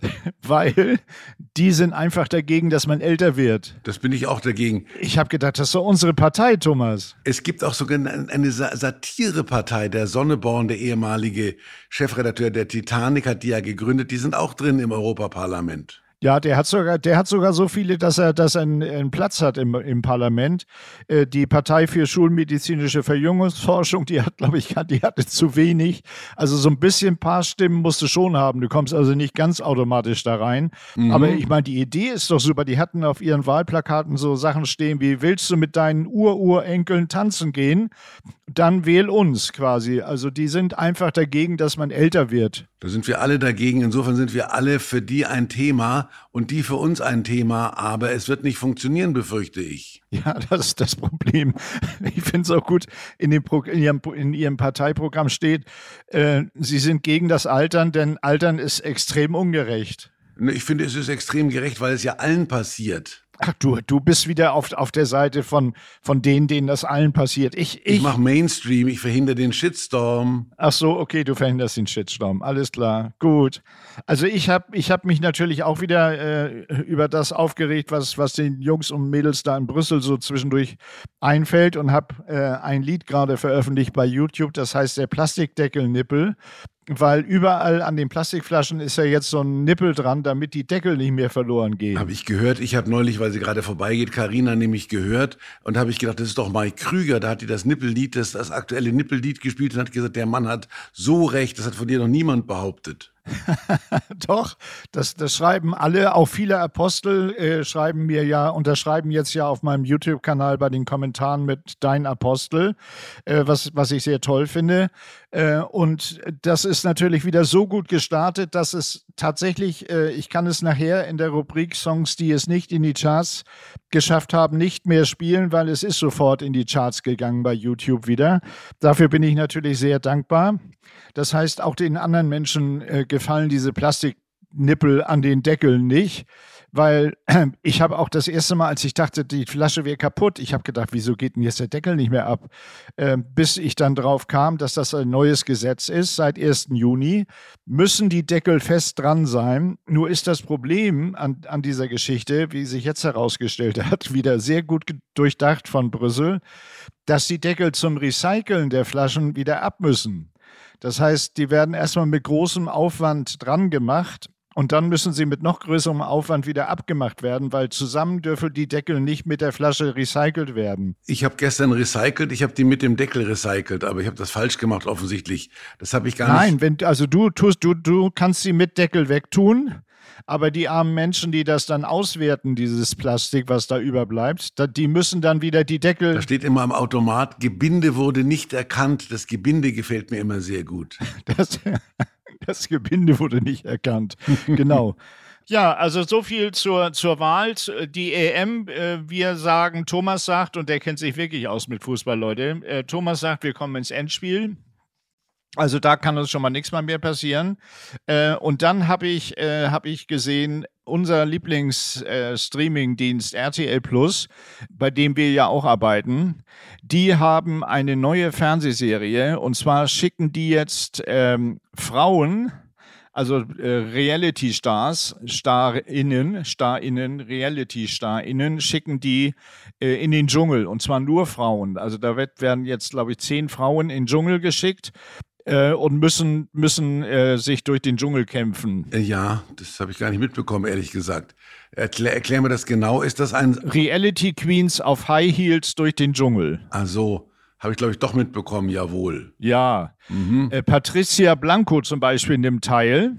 weil die sind einfach dagegen, dass man älter wird. Das bin ich auch dagegen. Ich habe gedacht, das ist doch unsere Partei, Thomas. Es gibt auch sogar eine Satirepartei. Der Sonneborn, der ehemalige Chefredakteur der Titanic, hat die ja gegründet. Die sind auch drin im Europaparlament. Ja, der hat sogar, der hat sogar so viele, dass er, dass er einen, einen Platz hat im, im Parlament. Äh, die Partei für schulmedizinische Verjüngungsforschung, die hat, glaube ich, die hatte zu wenig. Also so ein bisschen paar Stimmen musst du schon haben. Du kommst also nicht ganz automatisch da rein. Mhm. Aber ich meine, die Idee ist doch super. Die hatten auf ihren Wahlplakaten so Sachen stehen wie, willst du mit deinen Ururenkeln tanzen gehen? Dann wähl uns quasi. Also die sind einfach dagegen, dass man älter wird. Da sind wir alle dagegen. Insofern sind wir alle für die ein Thema und die für uns ein Thema. Aber es wird nicht funktionieren, befürchte ich. Ja, das ist das Problem. Ich finde es auch gut, in, dem Pro- in, ihrem, in Ihrem Parteiprogramm steht, äh, Sie sind gegen das Altern, denn Altern ist extrem ungerecht. Ich finde, es ist extrem gerecht, weil es ja allen passiert. Ach, du, du bist wieder auf, auf der Seite von, von denen, denen das allen passiert. Ich, ich, ich mache Mainstream, ich verhindere den Shitstorm. Ach so, okay, du verhinderst den Shitstorm. Alles klar, gut. Also ich habe ich hab mich natürlich auch wieder äh, über das aufgeregt, was, was den Jungs und Mädels da in Brüssel so zwischendurch einfällt und habe äh, ein Lied gerade veröffentlicht bei YouTube, das heißt der Plastikdeckelnippel. Weil überall an den Plastikflaschen ist ja jetzt so ein Nippel dran, damit die Deckel nicht mehr verloren gehen. Habe ich gehört. Ich habe neulich, weil sie gerade vorbeigeht, Carina nämlich gehört und habe ich gedacht, das ist doch Mike Krüger. Da hat die das Nippellied, das, das aktuelle Nippellied gespielt und hat gesagt, der Mann hat so recht. Das hat von dir noch niemand behauptet. Doch, das, das schreiben alle, auch viele Apostel äh, schreiben mir ja, unterschreiben jetzt ja auf meinem YouTube-Kanal bei den Kommentaren mit Dein Apostel, äh, was, was ich sehr toll finde. Äh, und das ist natürlich wieder so gut gestartet, dass es tatsächlich, äh, ich kann es nachher in der Rubrik Songs, die es nicht in die Charts geschafft haben, nicht mehr spielen, weil es ist sofort in die Charts gegangen bei YouTube wieder. Dafür bin ich natürlich sehr dankbar. Das heißt, auch den anderen Menschen äh, gefallen diese Plastiknippel an den Deckeln nicht, weil äh, ich habe auch das erste Mal, als ich dachte, die Flasche wäre kaputt, ich habe gedacht, wieso geht denn jetzt der Deckel nicht mehr ab? Äh, bis ich dann drauf kam, dass das ein neues Gesetz ist, seit ersten Juni müssen die Deckel fest dran sein. Nur ist das Problem an, an dieser Geschichte, wie sich jetzt herausgestellt hat, wieder sehr gut durchdacht von Brüssel, dass die Deckel zum Recyceln der Flaschen wieder ab müssen. Das heißt, die werden erstmal mit großem Aufwand dran gemacht Und dann müssen sie mit noch größerem Aufwand wieder abgemacht werden, weil zusammen dürfen die Deckel nicht mit der Flasche recycelt werden. Ich habe gestern recycelt, ich habe die mit dem Deckel recycelt, aber ich habe das falsch gemacht offensichtlich. Das habe ich gar Nein, nicht... wenn, also du tust, du, du kannst sie mit Deckel wegtun, aber die armen Menschen, die das dann auswerten, dieses Plastik, was da überbleibt, da, die müssen dann wieder die Deckel... Da steht immer am Automat, Gebinde wurde nicht erkannt. Das Gebinde gefällt mir immer sehr gut. Das, das Gebinde wurde nicht erkannt. Genau. Ja, also so viel zur, zur Wahl. Die E M, äh, wir sagen, Thomas sagt, und der kennt sich wirklich aus mit Fußball, Leute, äh, Thomas sagt, wir kommen ins Endspiel. Also da kann uns schon mal nichts mehr passieren. Äh, und dann habe ich, äh, hab ich gesehen, unser Lieblings-Streaming-Dienst äh, R T L Plus, bei dem wir ja auch arbeiten, die haben eine neue Fernsehserie. Und zwar schicken die jetzt ähm, Frauen, also äh, Reality-Stars, StarInnen, StarInnen, Reality-StarInnen, schicken die äh, in den Dschungel. Und zwar nur Frauen. Also da wird, werden jetzt, glaube ich, zehn Frauen in den Dschungel geschickt. Äh, und müssen, müssen äh, sich durch den Dschungel kämpfen. Ja, das habe ich gar nicht mitbekommen, ehrlich gesagt. Erklär, erklär mir das genau. Ist das ein... Reality Queens auf High Heels durch den Dschungel. Ach so, habe ich, glaube ich, doch mitbekommen, jawohl. Ja. Mhm. Äh, Patricia Blanco zum Beispiel nimmt teil.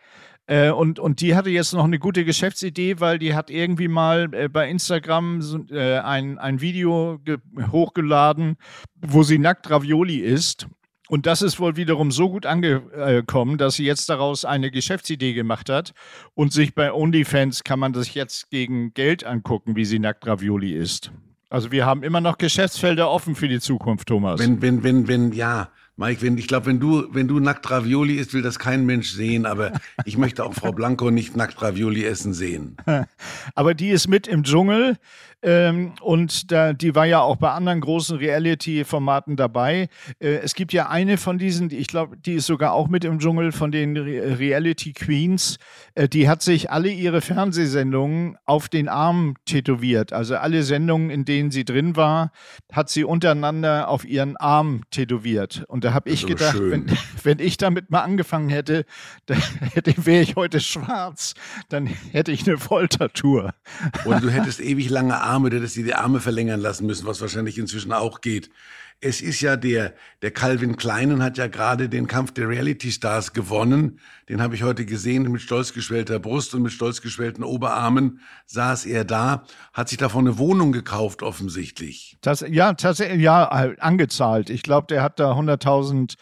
Äh, und, und die hatte jetzt noch eine gute Geschäftsidee, weil die hat irgendwie mal äh, bei Instagram so, äh, ein, ein Video ge- hochgeladen, wo sie nackt Ravioli isst. Und das ist wohl wiederum so gut angekommen, dass sie jetzt daraus eine Geschäftsidee gemacht hat. Und sich bei OnlyFans kann man das jetzt gegen Geld angucken, wie sie nackt Ravioli isst. Also wir haben immer noch Geschäftsfelder offen für die Zukunft, Thomas. Wenn, wenn, wenn, wenn, ja, Mike, wenn, ich glaube, wenn du, wenn du nackt Ravioli isst, will das kein Mensch sehen, aber ich möchte auch Frau Blanco nicht nackt Ravioli essen sehen. Aber die ist mit im Dschungel ähm, und da, die war ja auch bei anderen großen Reality-Formaten dabei. Äh, es gibt ja eine von diesen, die, ich glaube, die ist sogar auch mit im Dschungel, von den Re- Reality Queens. Äh, die hat sich alle ihre Fernsehsendungen auf den Arm tätowiert. Also alle Sendungen, in denen sie drin war, hat sie untereinander auf ihren Arm tätowiert. Und da habe ich gedacht, wenn, wenn ich damit mal angefangen hätte, dann wäre ich heute schwarz. Dann hätte ich eine Volltatur. Oder du hättest ewig lange Arme, du hättest dir die Arme verlängern lassen müssen, was wahrscheinlich inzwischen auch geht. Es ist ja der, der Calvin Kleinen hat ja gerade den Kampf der Reality Stars gewonnen. Den habe ich heute gesehen, mit stolz geschwellter Brust und mit stolz geschwellten Oberarmen saß er da, hat sich davon eine Wohnung gekauft offensichtlich. Das, ja, tatsächlich, ja, angezahlt. Ich glaube, der hat da hunderttausend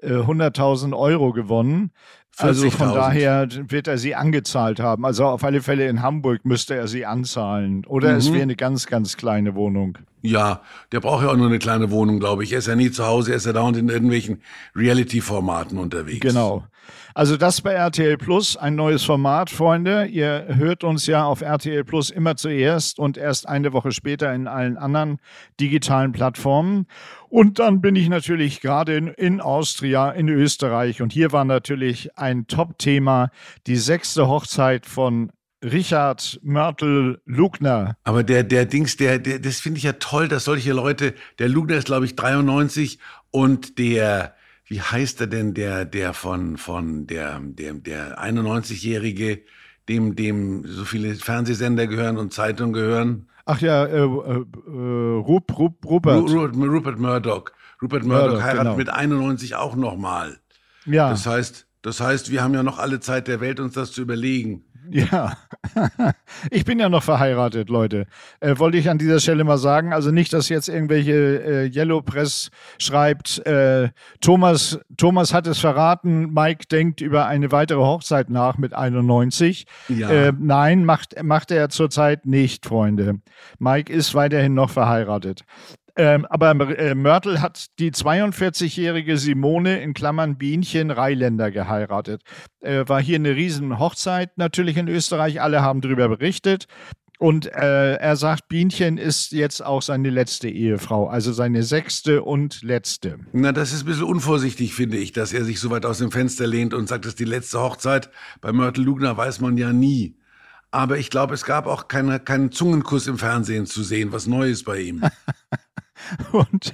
Euro gewonnen. Also von daher wird er sie angezahlt haben. Also auf alle Fälle in Hamburg müsste er sie anzahlen. Oder mhm. es wäre eine ganz, ganz kleine Wohnung. Ja, der braucht ja auch nur eine kleine Wohnung, glaube ich. Er ist ja nie zu Hause, er ist ja dauernd in irgendwelchen Reality-Formaten unterwegs. Genau. Also das bei R T L Plus, ein neues Format, Freunde. Ihr hört uns ja auf R T L Plus immer zuerst und erst eine Woche später in allen anderen digitalen Plattformen. Und dann bin ich natürlich gerade in, in Austria, in Österreich. Und hier war natürlich ein Top-Thema die sechste Hochzeit von Richard Mörtel-Lugner. Aber der, der Dings, der, der, das finde ich ja toll, dass solche Leute, der Lugner ist, glaube ich, dreiundneunzig und der, wie heißt er denn, der, der von, von, der, der, der einundneunzigjährige, dem, dem so viele Fernsehsender gehören und Zeitungen gehören? Ach ja, äh, äh, Rup, Rup, Rupert. Rupert, Rupert Murdoch. Rupert Murdoch, Murdoch heiratet genau. mit einundneunzig auch nochmal. Ja. Das heißt, das heißt, wir haben ja noch alle Zeit der Welt, uns das zu überlegen. Ja, ich bin ja noch verheiratet, Leute. Äh, wollte ich an dieser Stelle mal sagen. Also nicht, dass jetzt irgendwelche äh, Yellow Press schreibt, äh, Thomas, Thomas hat es verraten, Mike denkt über eine weitere Hochzeit nach mit einundneunzig. Ja. Äh, nein, macht, macht er zurzeit nicht, Freunde. Mike ist weiterhin noch verheiratet. Ähm, aber äh, Mörtel hat die zweiundvierzigjährige Simone in Klammern Bienchen Rheiländer geheiratet. Äh, war hier eine riesen Hochzeit natürlich in Österreich. Alle haben darüber berichtet. Und äh, er sagt, Bienchen ist jetzt auch seine letzte Ehefrau, also seine sechste und letzte. Na, das ist ein bisschen unvorsichtig, finde ich, dass er sich so weit aus dem Fenster lehnt und sagt, das ist die letzte Hochzeit. Bei Mörtel-Lugner weiß man ja nie. Aber ich glaube, es gab auch keine, keinen Zungenkuss im Fernsehen zu sehen, was Neues bei ihm. Und,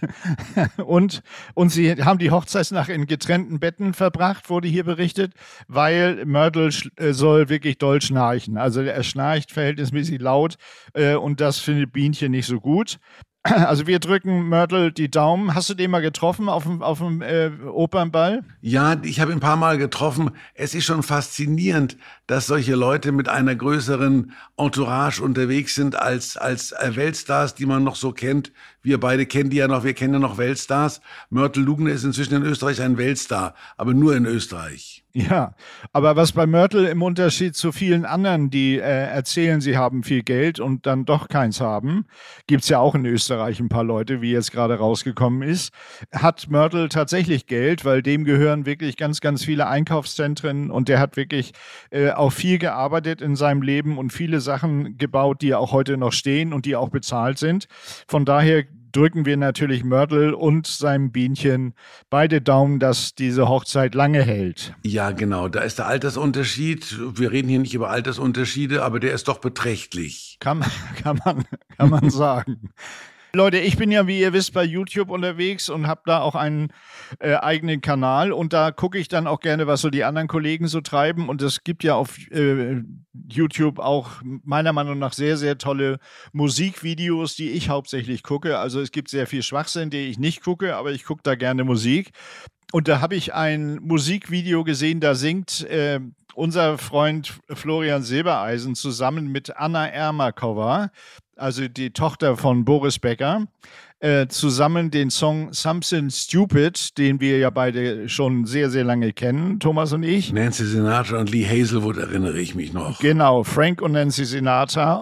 und, und sie haben die Hochzeitsnacht in getrennten Betten verbracht, wurde hier berichtet, weil Mörtel soll wirklich doll schnarchen. Also er schnarcht verhältnismäßig laut äh, und das findet Bienchen nicht so gut. Also wir drücken Mörtel die Daumen. Hast du den mal getroffen auf dem, auf dem äh, Opernball? Ja, ich habe ihn ein paar Mal getroffen. Es ist schon faszinierend, dass solche Leute mit einer größeren Entourage unterwegs sind als, als Weltstars, die man noch so kennt. Wir beide kennen die ja noch, wir kennen ja noch Weltstars. Mörtel Lugner ist inzwischen in Österreich ein Weltstar, aber nur in Österreich. Ja, aber was bei Mörtel im Unterschied zu vielen anderen, die äh, erzählen, sie haben viel Geld und dann doch keins haben, gibt es ja auch in Österreich ein paar Leute, wie jetzt gerade rausgekommen ist, hat Mörtel tatsächlich Geld, weil dem gehören wirklich ganz, ganz viele Einkaufszentren und der hat wirklich äh, auch viel gearbeitet in seinem Leben und viele Sachen gebaut, die auch heute noch stehen und die auch bezahlt sind. Von daher drücken wir natürlich Mörtel und seinem Bienchen beide Daumen, dass diese Hochzeit lange hält. Ja, genau. Da ist der Altersunterschied. Wir reden hier nicht über Altersunterschiede, aber der ist doch beträchtlich. Kann, kann man, kann man sagen. Leute, ich bin ja, wie ihr wisst, bei YouTube unterwegs und habe da auch einen äh, eigenen Kanal und da gucke ich dann auch gerne, was so die anderen Kollegen so treiben und es gibt ja auf äh, YouTube auch meiner Meinung nach sehr, sehr tolle Musikvideos, die ich hauptsächlich gucke. Also es gibt sehr viel Schwachsinn, den ich nicht gucke, aber ich gucke da gerne Musik. Und da habe ich ein Musikvideo gesehen, da singt äh, unser Freund Florian Silbereisen zusammen mit Anna Ermakova, also die Tochter von Boris Becker, äh, zusammen den Song Something Stupid, den wir ja beide schon sehr, sehr lange kennen, Thomas und ich. Nancy Sinatra und Lee Hazelwood erinnere ich mich noch. Genau, Frank und Nancy Sinatra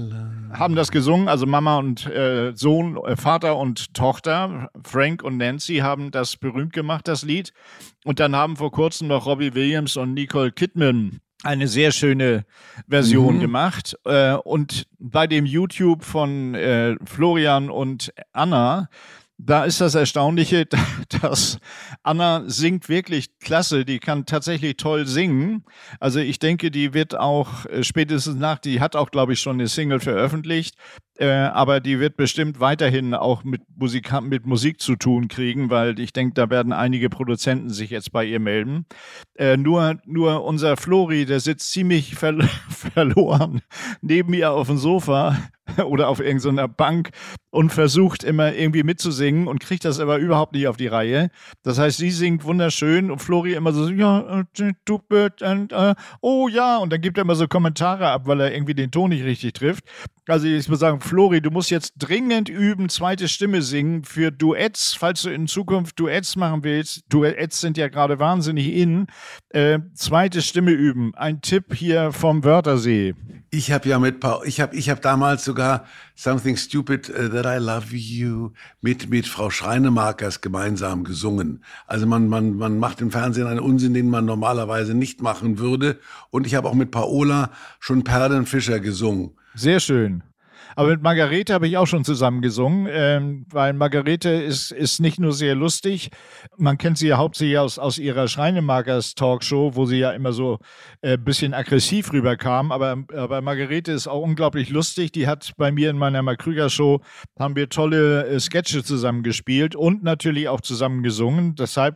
haben das gesungen, also Mama und äh, Sohn, äh, Vater und Tochter, Frank und Nancy haben das berühmt gemacht, das Lied. Und dann haben vor kurzem noch Robbie Williams und Nicole Kidman eine sehr schöne Version mhm. gemacht. Äh, und bei dem YouTube von äh, Florian und Anna, da ist das Erstaunliche, dass Anna singt wirklich klasse, die kann tatsächlich toll singen. Also ich denke, die wird auch spätestens nach, die hat auch, glaube ich, schon eine Single veröffentlicht, äh, aber die wird bestimmt weiterhin auch mit Musik, mit Musik zu tun kriegen, weil ich denke, da werden einige Produzenten sich jetzt bei ihr melden. Äh, nur, nur unser Flori, der sitzt ziemlich ver- verloren neben ihr auf dem Sofa oder auf irgendeiner Bank und versucht immer irgendwie mitzusingen und kriegt das aber überhaupt nicht auf die Reihe. Das heißt, sie singt wunderschön und Flori immer so, ja, du bist, uh, oh ja, und dann gibt er immer so Kommentare ab, weil er irgendwie den Ton nicht richtig trifft. Also ich muss sagen, Flori, du musst jetzt dringend üben, zweite Stimme singen für Duetts, falls du in Zukunft Duetts machen willst. Duetts sind ja gerade wahnsinnig in. Äh, zweite Stimme üben. Ein Tipp hier vom Wörthersee. Ich habe ja mit Paul, ich habe ich hab damals sogar Something Stupid uh, That I Love You mit mit Frau Schreinemakers gemeinsam gesungen. Also man man man macht im Fernsehen einen Unsinn, den man normalerweise nicht machen würde. Und ich habe auch mit Paola schon Perlenfischer gesungen. Sehr schön. Aber mit Margarete habe ich auch schon zusammen gesungen, ähm, weil Margarete ist, ist nicht nur sehr lustig, man kennt sie ja hauptsächlich aus, aus ihrer Schreinemakers Talkshow, wo sie ja immer so ein äh, bisschen aggressiv rüberkam, aber, aber Margarete ist auch unglaublich lustig, die hat bei mir in meiner Mark Krüger Show, haben wir tolle äh, Sketche zusammen gespielt und natürlich auch zusammen gesungen, deshalb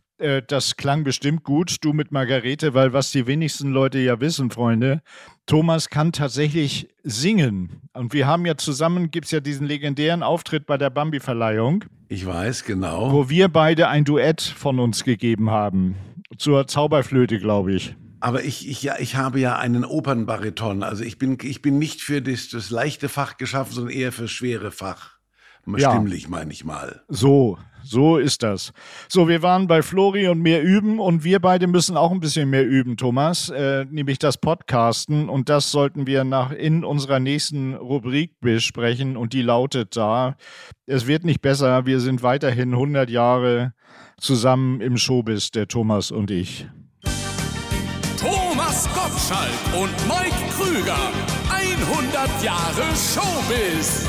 das klang bestimmt gut, du mit Margarete, weil was die wenigsten Leute ja wissen, Freunde, Thomas kann tatsächlich singen. Und wir haben ja zusammen, gibt es ja diesen legendären Auftritt bei der Bambi-Verleihung. Ich weiß, genau. Wo wir beide ein Duett von uns gegeben haben. Zur Zauberflöte, glaube ich. Aber ich, ich, ja, ich habe ja einen Opernbariton. Also ich bin, ich bin nicht für das, das leichte Fach geschaffen, sondern eher für das schwere Fach. Stimmlich, ja. Meine ich mal. So, so ist das. So, wir waren bei Flori und mehr üben und wir beide müssen auch ein bisschen mehr üben, Thomas, äh, nämlich das Podcasten und das sollten wir nach in unserer nächsten Rubrik besprechen und die lautet da, es wird nicht besser, wir sind weiterhin hundert Jahre zusammen im Showbiz, der Thomas und ich. Thomas Gottschalk und Mike Krüger, hundert Jahre Showbiz.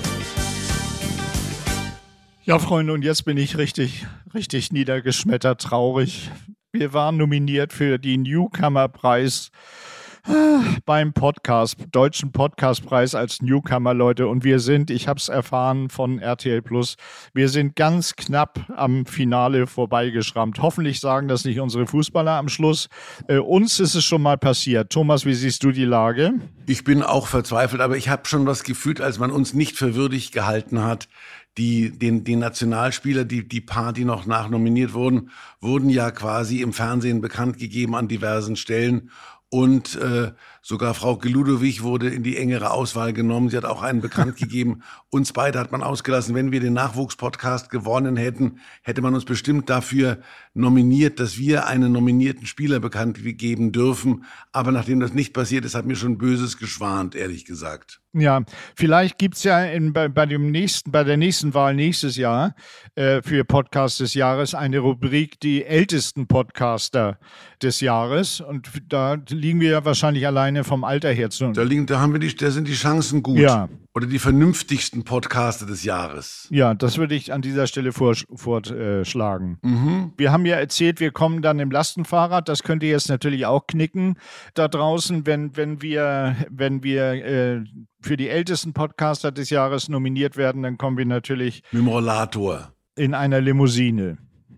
Ja, Freunde, und jetzt bin ich richtig, richtig niedergeschmettert, traurig. Wir waren nominiert für den Newcomer-Preis beim Podcast, Deutschen Podcastpreis als Newcomer, Leute. Und wir sind, ich habe es erfahren von R T L Plus, wir sind ganz knapp am Finale vorbeigeschrammt. Hoffentlich sagen das nicht unsere Fußballer am Schluss. Äh, uns ist es schon mal passiert. Thomas, wie siehst du die Lage? Ich bin auch verzweifelt, aber ich habe schon was gefühlt, als man uns nicht für würdig gehalten hat. Die, den, die Nationalspieler, die, die paar, die noch nachnominiert wurden, wurden ja quasi im Fernsehen bekannt gegeben an diversen Stellen. Und äh, sogar Frau Ludowig wurde in die engere Auswahl genommen. Sie hat auch einen bekannt gegeben. Uns beide hat man ausgelassen. Wenn wir den Nachwuchspodcast gewonnen hätten, hätte man uns bestimmt dafür nominiert, dass wir einen nominierten Spieler bekannt geben dürfen. Aber nachdem das nicht passiert ist, hat mir schon Böses geschwant, ehrlich gesagt. Ja, vielleicht gibt es ja in, bei, bei, dem nächsten, bei der nächsten Wahl nächstes Jahr äh, für Podcast des Jahres eine Rubrik, die ältesten Podcaster des Jahres. Und da liegen wir ja wahrscheinlich alleine vom Alter her zu. Da, liegen, da, haben wir die, da sind die Chancen gut. Ja. Oder die vernünftigsten Podcaster des Jahres. Ja, das würde ich an dieser Stelle vorschlagen. Mhm. Wir haben ja erzählt, wir kommen dann im Lastenfahrrad. Das könnt ihr jetzt natürlich auch knicken da draußen, wenn, wenn wir, wenn wir äh, für die ältesten Podcaster des Jahres nominiert werden, dann kommen wir natürlich mit dem Rollator in einer Limousine,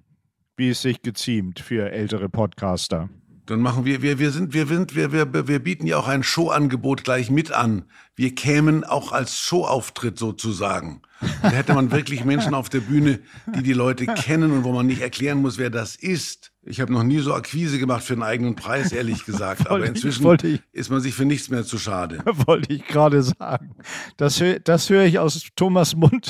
wie es sich geziemt für ältere Podcaster. Dann machen wir, wir, wir sind, wir sind, wir, wir, wir bieten ja auch ein Showangebot gleich mit an. Wir kämen auch als Showauftritt sozusagen. Da hätte man wirklich Menschen auf der Bühne, die die Leute kennen und wo man nicht erklären muss, wer das ist. Ich habe noch nie so Akquise gemacht für einen eigenen Preis, ehrlich gesagt. Aber inzwischen ich, ist man sich für nichts mehr zu schade. Wollte ich gerade sagen. Das, das höre ich aus Thomas Mund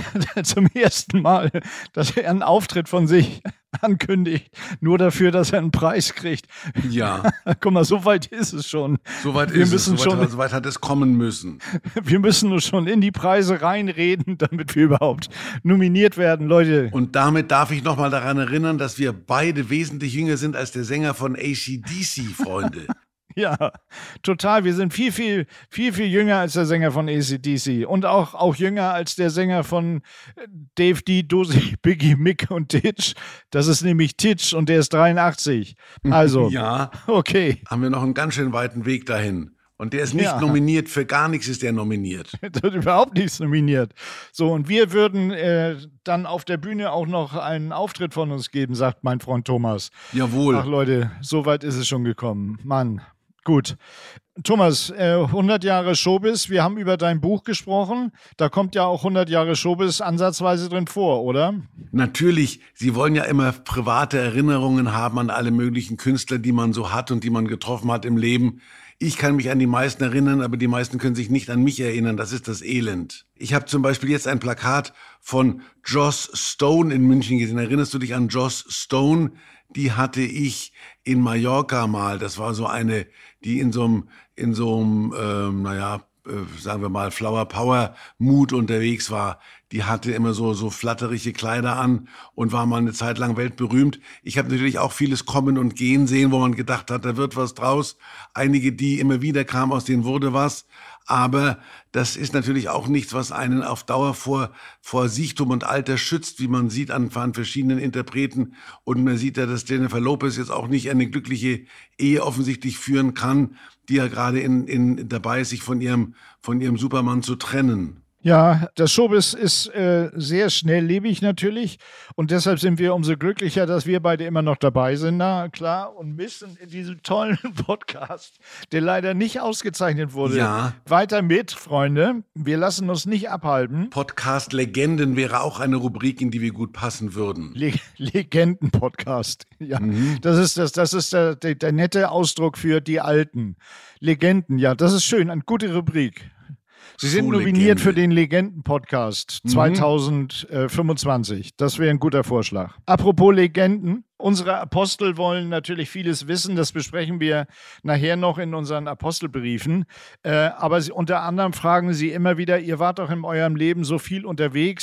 zum ersten Mal, dass er einen Auftritt von sich ankündigt, nur dafür, dass er einen Preis kriegt. Ja. Guck mal, so weit ist es schon. So weit wir ist müssen es, so weit, schon, so weit hat es kommen müssen. Wir müssen nur schon in die Preise reinreden, damit wir überhaupt nominiert werden, Leute. Und damit darf ich nochmal daran erinnern, dass wir beide wesentlich jünger sind als der Sänger von A C D C, Freunde. Ja, total. Wir sind viel, viel, viel, viel jünger als der Sänger von A C D C und auch, auch jünger als der Sänger von Dave D, Dozy, Biggie, Mick und Titch. Das ist nämlich Titch und der ist dreiundachtzig. Also, ja, okay. Haben wir noch einen ganz schön weiten Weg dahin. Und der ist nicht Ja. nominiert, für gar nichts ist der nominiert. Der wird überhaupt nichts nominiert. So, und wir würden äh, dann auf der Bühne auch noch einen Auftritt von uns geben, sagt mein Freund Thomas. Jawohl. Ach Leute, so weit ist es schon gekommen. Mann. Gut. Thomas, äh, hundert Jahre Showbiz, wir haben über dein Buch gesprochen. Da kommt ja auch hundert Jahre Showbiz ansatzweise drin vor, oder? Natürlich, Sie wollen ja immer private Erinnerungen haben an alle möglichen Künstler, die man so hat und die man getroffen hat im Leben. Ich kann mich an die meisten erinnern, aber die meisten können sich nicht an mich erinnern. Das ist das Elend. Ich habe zum Beispiel jetzt ein Plakat von Joss Stone in München gesehen. Erinnerst du dich an Joss Stone? Die hatte ich in Mallorca mal. Das war so eine, die in so einem, in so einem, ähm, naja, äh, sagen wir mal, Flower Power Mood unterwegs war. Die hatte immer so, so flatterige Kleider an und war mal eine Zeit lang weltberühmt. Ich habe natürlich auch vieles kommen und gehen sehen, wo man gedacht hat, da wird was draus. Einige, die immer wieder kamen, aus denen wurde was. Aber das ist natürlich auch nichts, was einen auf Dauer vor, vor Siechtum und Alter schützt, wie man sieht an, an verschiedenen Interpreten. Und man sieht ja, dass Jennifer Lopez jetzt auch nicht eine glückliche Ehe offensichtlich führen kann, die ja gerade in, in, dabei ist, sich von ihrem, von ihrem Supermann zu trennen. Ja, das Showbiz ist äh, sehr schnelllebig natürlich und deshalb sind wir umso glücklicher, dass wir beide immer noch dabei sind, na klar, und missen in diesem tollen Podcast, der leider nicht ausgezeichnet wurde. Ja. Weiter mit, Freunde, wir lassen uns nicht abhalten. Podcast-Legenden wäre auch eine Rubrik, in die wir gut passen würden. Le- Legenden-Podcast, ja, mhm. das ist, das, das ist der, der, der nette Ausdruck für die Alten. Legenden, ja, das ist schön, eine gute Rubrik. Sie sind nominiert für den Legenden-Podcast mhm. zweitausendfünfundzwanzig. Das wäre ein guter Vorschlag. Apropos Legenden, unsere Apostel wollen natürlich vieles wissen. Das besprechen wir nachher noch in unseren Apostelbriefen. Äh, aber sie, unter anderem fragen sie immer wieder, ihr wart doch in eurem Leben so viel unterwegs.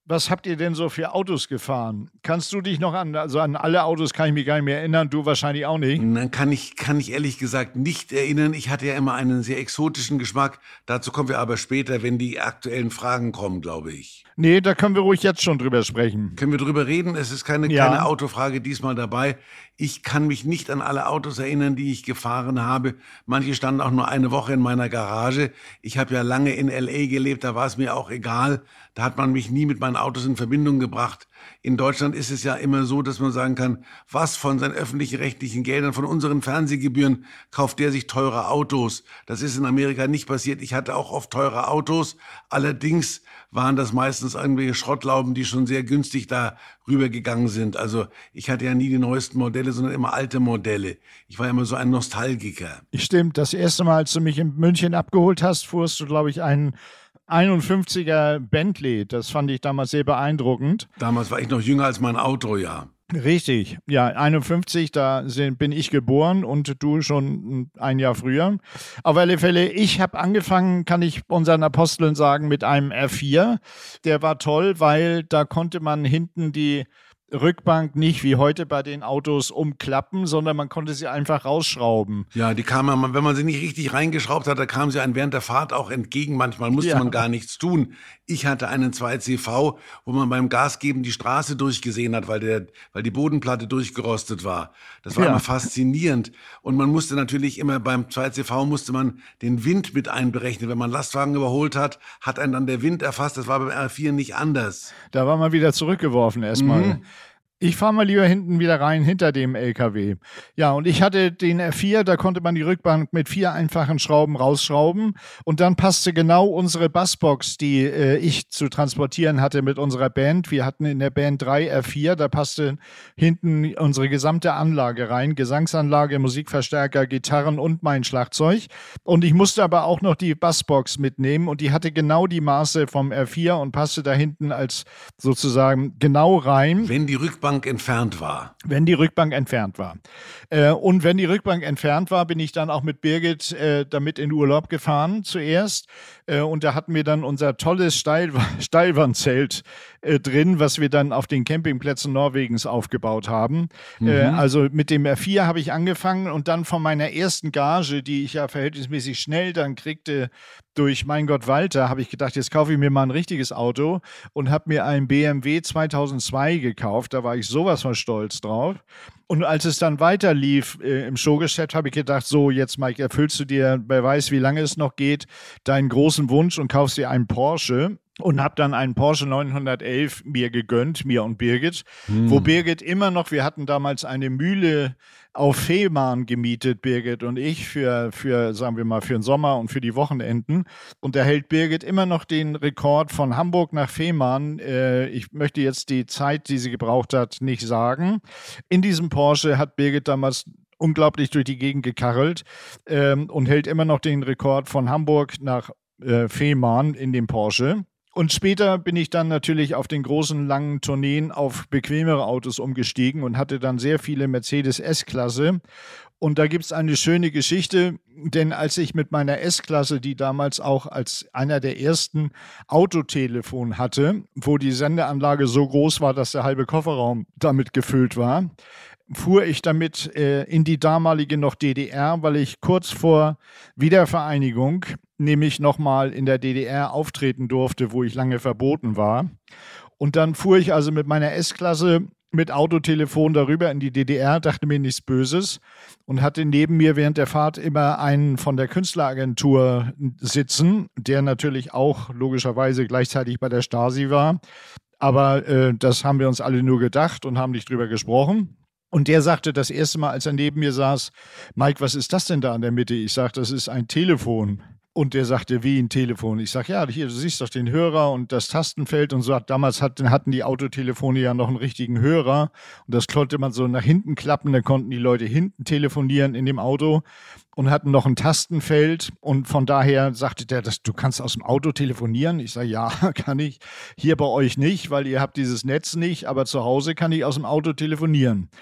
was habt ihr denn so für Autos gefahren? Kannst du dich noch an, also an alle Autos kann ich mich gar nicht mehr erinnern, du wahrscheinlich auch nicht. Dann kann ich, kann ich ehrlich gesagt nicht erinnern. Ich hatte ja immer einen sehr exotischen Geschmack. Dazu kommen wir aber später, wenn die aktuellen Fragen kommen, glaube ich. Nee, da können wir ruhig jetzt schon drüber sprechen. Können wir drüber reden? Es ist keine, Ja. keine Autofrage diesmal dabei. Ich kann mich nicht an alle Autos erinnern, die ich gefahren habe. Manche standen auch nur eine Woche in meiner Garage. Ich habe ja lange in L A gelebt, da war es mir auch egal. Da hat man mich nie mit meinen Autos in Verbindung gebracht. In Deutschland ist es ja immer so, dass man sagen kann, was von seinen öffentlich-rechtlichen Geldern, von unseren Fernsehgebühren kauft der sich teure Autos. Das ist in Amerika nicht passiert. Ich hatte auch oft teure Autos. Allerdings waren das meistens irgendwelche Schrottlauben, die schon sehr günstig da rübergegangen sind. Also ich hatte ja nie die neuesten Modelle, sondern immer alte Modelle. Ich war immer so ein Nostalgiker. Stimmt, das erste Mal, als du mich in München abgeholt hast, fuhrst du, glaube ich, einen einundfünfziger Bentley. Das fand ich damals sehr beeindruckend. Damals war ich noch jünger als mein Auto, ja. Richtig, ja, einundfünfzig, da sind, bin ich geboren und du schon ein Jahr früher. Auf alle Fälle, ich habe angefangen, kann ich unseren Aposteln sagen, mit einem R vier. Der war toll, weil da konnte man hinten die Rückbank nicht wie heute bei den Autos umklappen, sondern man konnte sie einfach rausschrauben. Ja, die kam, wenn man sie nicht richtig reingeschraubt hat, da kam sie einem während der Fahrt auch entgegen. Manchmal musste Ja. man gar nichts tun. Ich hatte einen zwei C V, wo man beim Gasgeben die Straße durchgesehen hat, weil, der, weil die Bodenplatte durchgerostet war. Das war Ja. immer faszinierend. Und man musste natürlich immer beim zwei C V musste man den Wind mit einberechnen. Wenn man Lastwagen überholt hat, hat einen dann der Wind erfasst. Das war beim R vier nicht anders. Da war man wieder zurückgeworfen erstmal. Mhm. Ich fahre mal lieber hinten wieder rein, hinter dem L K W. Ja, und ich hatte den R vier, da konnte man die Rückbank mit vier einfachen Schrauben rausschrauben. Und dann passte genau unsere Bassbox, die äh, ich zu transportieren hatte mit unserer Band. Wir hatten in der Band drei R vier, da passte hinten unsere gesamte Anlage rein. Gesangsanlage, Musikverstärker, Gitarren und mein Schlagzeug. Und ich musste aber auch noch die Bassbox mitnehmen. Und die hatte genau die Maße vom R vier und passte da hinten als sozusagen genau rein. Wenn die Rückbank entfernt war. Wenn die Rückbank entfernt war. Äh, und wenn die Rückbank entfernt war, bin ich dann auch mit Birgit äh, damit in Urlaub gefahren zuerst. Äh, und da hatten wir dann unser tolles Steil Steilwandzelt äh, drin, was wir dann auf den Campingplätzen Norwegens aufgebaut haben. Mhm. Äh, also mit dem R vier habe ich angefangen und dann von meiner ersten Gage, die ich ja verhältnismäßig schnell dann kriegte, durch mein Gott Walter, habe ich gedacht, jetzt kaufe ich mir mal ein richtiges Auto und habe mir einen B M W zweitausendzwei gekauft. Da war ich sowas von stolz drauf. Und als es dann weiter lief äh, im Showgeschäft, habe ich gedacht, so jetzt Mike, erfüllst du dir, wer weiß, wie lange es noch geht, deinen großen Wunsch und kaufst dir einen Porsche. Und habe dann einen Porsche neunhundertelf mir gegönnt, mir und Birgit, hm. wo Birgit immer noch, wir hatten damals eine Mühle auf Fehmarn gemietet, Birgit und ich, für, für, sagen wir mal, für den Sommer und für die Wochenenden. Und da hält Birgit immer noch den Rekord von Hamburg nach Fehmarn. Äh, ich möchte jetzt die Zeit, die sie gebraucht hat, nicht sagen. In diesem Porsche hat Birgit damals unglaublich durch die Gegend gekarrelt ähm, und hält immer noch den Rekord von Hamburg nach äh, Fehmarn in dem Porsche. Und später bin ich dann natürlich auf den großen, langen Tourneen auf bequemere Autos umgestiegen und hatte dann sehr viele Mercedes S-Klasse. Und da gibt es eine schöne Geschichte, denn als ich mit meiner S-Klasse, die damals auch als einer der ersten Autotelefon hatte, wo die Sendeanlage so groß war, dass der halbe Kofferraum damit gefüllt war, fuhr ich damit äh, in die damalige noch D D R, weil ich kurz vor Wiedervereinigung nämlich nochmal in der D D R auftreten durfte, wo ich lange verboten war. Und dann fuhr ich also mit meiner S-Klasse mit Autotelefon darüber in die D D R, dachte mir nichts Böses und hatte neben mir während der Fahrt immer einen von der Künstleragentur sitzen, der natürlich auch logischerweise gleichzeitig bei der Stasi war. Aber äh, das haben wir uns alle nur gedacht und haben nicht drüber gesprochen. Und der sagte das erste Mal, als er neben mir saß, Mike, was ist das denn da in der Mitte? Ich sagte, das ist ein Telefon. Und der sagte, wie ein Telefon? Ich sage, ja, hier, du siehst doch den Hörer und das Tastenfeld und so. Damals hatten, hatten die Autotelefone ja noch einen richtigen Hörer und das konnte man so nach hinten klappen, dann konnten die Leute hinten telefonieren in dem Auto und hatten noch ein Tastenfeld und von daher sagte der, das, du kannst aus dem Auto telefonieren? Ich sage, ja, kann ich. Hier bei euch nicht, weil ihr habt dieses Netz nicht, aber zu Hause kann ich aus dem Auto telefonieren.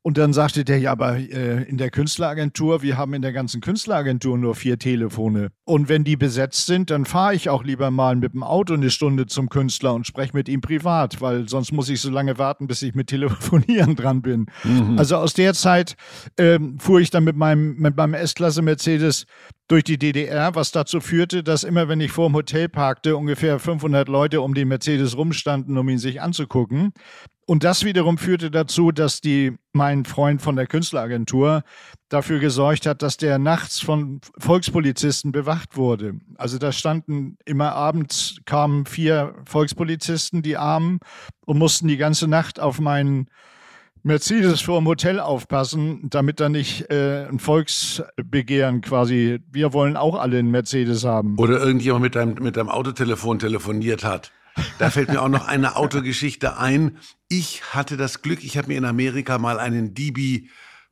Und dann sagte der, ja, aber äh, in der Künstleragentur, wir haben in der ganzen Künstleragentur nur vier Telefone. Und wenn die besetzt sind, dann fahre ich auch lieber mal mit dem Auto eine Stunde zum Künstler und spreche mit ihm privat, weil sonst muss ich so lange warten, bis ich mit Telefonieren dran bin. Mhm. Also aus der Zeit ähm, fuhr ich dann mit meinem, mit meinem S-Klasse Mercedes durch die D D R, was dazu führte, dass immer, wenn ich vor dem Hotel parkte, ungefähr fünfhundert Leute um den Mercedes rumstanden, um ihn sich anzugucken. Und das wiederum führte dazu, dass die, mein Freund von der Künstleragentur dafür gesorgt hat, dass der nachts von Volkspolizisten bewacht wurde. Also da standen immer abends, kamen vier Volkspolizisten, die Armen, und mussten die ganze Nacht auf meinen Mercedes vor dem Hotel aufpassen, damit da nicht äh, ein Volksbegehren quasi, wir wollen auch alle einen Mercedes haben. Oder irgendjemand mit deinem, mit deinem Autotelefon telefoniert hat. Da fällt mir auch noch eine Autogeschichte ein. Ich hatte das Glück, ich habe mir in Amerika mal einen D B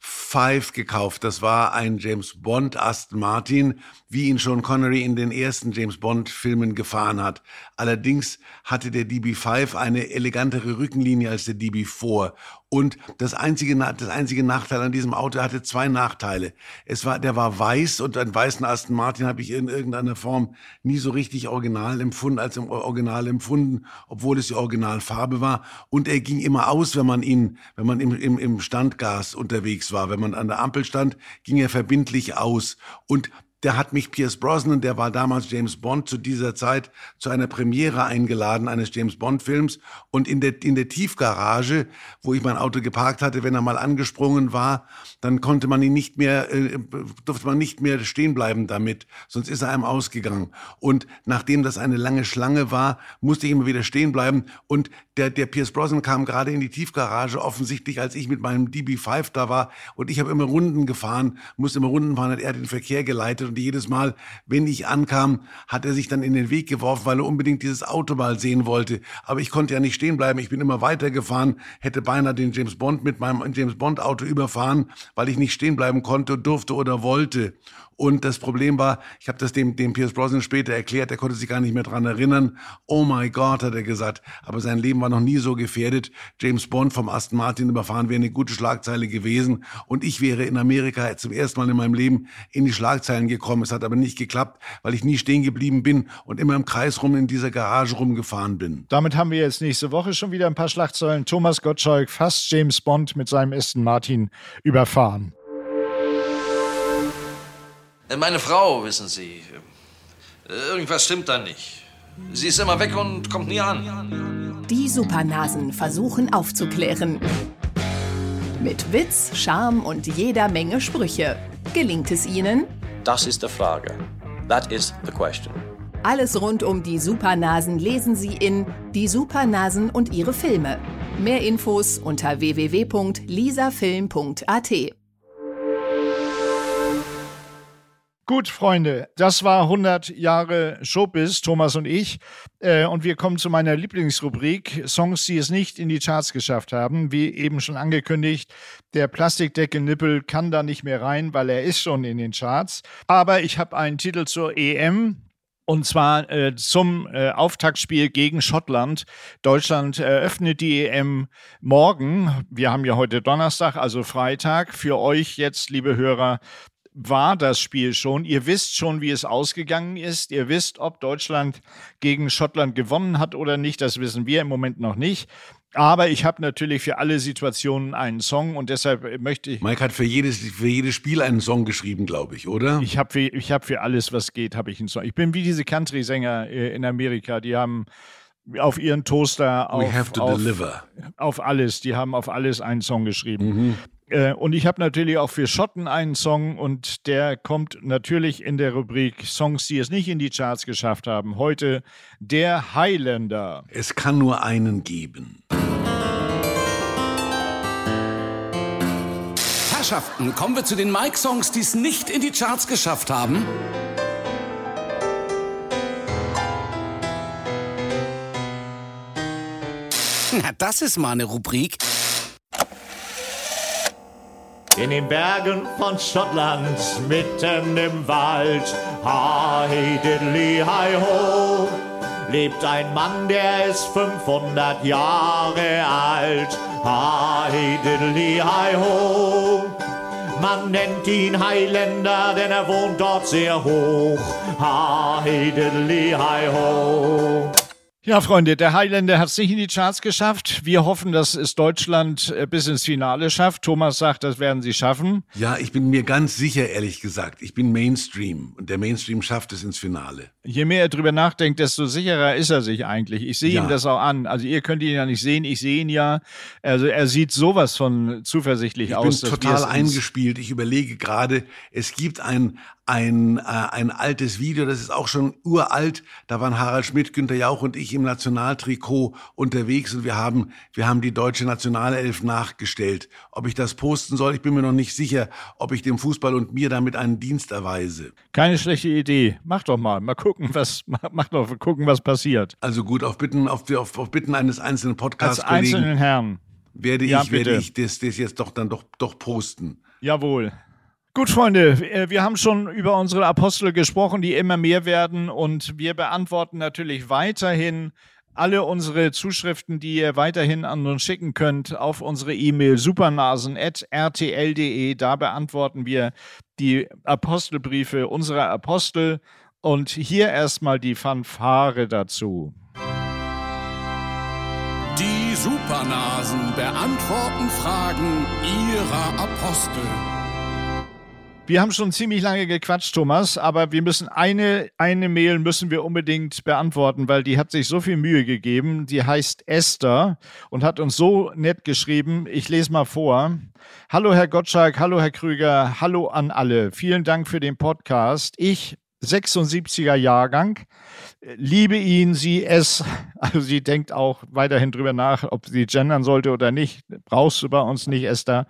fünf gekauft. Das war ein James Bond Aston Martin, wie ihn Sean Connery in den ersten James Bond Filmen gefahren hat. Allerdings hatte der D B fünf eine elegantere Rückenlinie als der D B vier. Und das einzige, das einzige Nachteil an diesem Auto, er hatte zwei Nachteile. Es war, der war weiß, und einen weißen Aston Martin habe ich in irgendeiner Form nie so richtig original empfunden, als im Original empfunden, obwohl es die Originalfarbe war. Und er ging immer aus, wenn man ihn, wenn man im, im, im Standgas unterwegs war. Wenn man an der Ampel stand, ging er verbindlich aus. Und der hat mich, Pierce Brosnan, der war damals James Bond, zu dieser Zeit zu einer Premiere eingeladen eines James Bond-Films. Und in der, in der Tiefgarage, wo ich mein Auto geparkt hatte, wenn er mal angesprungen war, dann konnte man ihn nicht mehr, äh, durfte man nicht mehr stehen bleiben damit, sonst ist er einem ausgegangen. Und nachdem das eine lange Schlange war, musste ich immer wieder stehen bleiben. Und der, der Pierce Brosnan kam gerade in die Tiefgarage, offensichtlich, als ich mit meinem D B fünf da war. Und ich habe immer Runden gefahren, musste immer Runden fahren, hat er den Verkehr geleitet. Und jedes Mal, wenn ich ankam, hat er sich dann in den Weg geworfen, weil er unbedingt dieses Auto mal sehen wollte. Aber ich konnte ja nicht stehen bleiben. Ich bin immer weitergefahren, hätte beinahe den James Bond mit meinem James Bond Auto überfahren, weil ich nicht stehen bleiben konnte, durfte oder wollte. Und das Problem war, ich habe das dem, dem Pierce Brosnan später erklärt, er konnte sich gar nicht mehr dran erinnern. Oh my God, hat er gesagt. Aber sein Leben war noch nie so gefährdet. James Bond vom Aston Martin überfahren wäre eine gute Schlagzeile gewesen. Und ich wäre in Amerika zum ersten Mal in meinem Leben in die Schlagzeilen gekommen. Es hat aber nicht geklappt, weil ich nie stehen geblieben bin und immer im Kreis rum in dieser Garage rumgefahren bin. Damit haben wir jetzt nächste Woche schon wieder ein paar Schlagzeilen. Thomas Gottschalk, fast James Bond mit seinem Aston Martin überfahren. Meine Frau, wissen Sie, irgendwas stimmt da nicht. Sie ist immer weg und kommt nie an. Die Supernasen versuchen aufzuklären. Mit Witz, Charme und jeder Menge Sprüche. Gelingt es ihnen? Das ist die Frage. That is the question. Alles rund um die Supernasen lesen Sie in Die Supernasen und ihre Filme. Mehr Infos unter w w w punkt lisafilm punkt a t. Gut, Freunde, das war hundert Jahre Showbiz, Thomas und ich. Äh, und wir kommen zu meiner Lieblingsrubrik, Songs, die es nicht in die Charts geschafft haben. Wie eben schon angekündigt, der Plastikdeckel-Nippel kann da nicht mehr rein, weil er ist schon in den Charts. Aber ich habe einen Titel zur E M. Und zwar äh, zum äh, Auftaktspiel gegen Schottland. Deutschland eröffnet die E M morgen. Wir haben ja heute Donnerstag, also Freitag. Für euch jetzt, liebe Hörer, war das Spiel schon. Ihr wisst schon, wie es ausgegangen ist. Ihr wisst, ob Deutschland gegen Schottland gewonnen hat oder nicht. Das wissen wir im Moment noch nicht. Aber ich habe natürlich für alle Situationen einen Song und deshalb möchte ich... Mike hat für jedes, für jedes Spiel einen Song geschrieben, glaube ich, oder? Ich habe für, ich hab für alles, was geht, habe ich einen Song. Ich bin wie diese Country-Sänger in Amerika, die haben auf ihren Toaster auf, We have to auf, deliver. auf alles, die haben auf alles einen Song geschrieben. Mhm. Und ich habe natürlich auch für Schotten einen Song und der kommt natürlich in der Rubrik Songs, die es nicht in die Charts geschafft haben. Heute der Highlander. Es kann nur einen geben. Herrschaften, kommen wir zu den Mike-Songs, die es nicht in die Charts geschafft haben. Na, das ist mal eine Rubrik. In den Bergen von Schottland, mitten im Wald, hi diddly hi ho, lebt ein Mann, der ist fünfhundert Jahre alt. Hi diddly hi ho. Man nennt ihn Highlander, denn er wohnt dort sehr hoch. Hi diddly hi ho. Ja, Freunde, der Highlander hat es nicht in die Charts geschafft. Wir hoffen, dass es Deutschland bis ins Finale schafft. Thomas sagt, das werden sie schaffen. Ja, ich bin mir ganz sicher, ehrlich gesagt. Ich bin Mainstream und der Mainstream schafft es ins Finale. Je mehr er drüber nachdenkt, desto sicherer ist er sich eigentlich. Ich sehe Ja. ihm das auch an. Also ihr könnt ihn ja nicht sehen, ich sehe ihn ja. Also er sieht sowas von zuversichtlich Ich aus. bin dass total wir es uns- eingespielt. Ich überlege gerade, es gibt ein, ein, äh, ein altes Video, das ist auch schon uralt. Da waren Harald Schmidt, Günter Jauch und ich im Nationaltrikot unterwegs und wir haben, wir haben die deutsche Nationalelf nachgestellt. Ob ich das posten soll, ich bin mir noch nicht sicher, ob ich dem Fußball und mir damit einen Dienst erweise. Keine schlechte Idee. Mach doch mal. Mal gucken, was, mach doch gucken, was passiert. Also gut, auf Bitten, auf, auf, auf Bitten eines einzelnen Als Podcast-Kollegen einzelnen Herrn. werde Ja, ich, werde bitte. ich das, das jetzt doch dann doch, doch posten. Jawohl. Gut, Freunde, äh, wir haben schon über unsere Apostel gesprochen, die immer mehr werden und wir beantworten natürlich weiterhin alle unsere Zuschriften, die ihr weiterhin an uns schicken könnt, auf unsere E-Mail supernasen at r t l punkt d e. Da beantworten wir die Apostelbriefe unserer Apostel und hier erstmal die Fanfare dazu. Die Supernasen beantworten Fragen ihrer Apostel. Wir haben schon ziemlich lange gequatscht, Thomas, aber wir müssen eine, eine Mail müssen wir unbedingt beantworten, weil die hat sich so viel Mühe gegeben. Die heißt Esther und hat uns so nett geschrieben. Ich lese mal vor. Hallo Herr Gottschalk, hallo Herr Krüger, hallo an alle. Vielen Dank für den Podcast. Ich, sechsundsiebziger Jahrgang, liebe ihn, sie, es. Also sie denkt auch weiterhin drüber nach, ob sie gendern sollte oder nicht. Brauchst du bei uns nicht, Esther.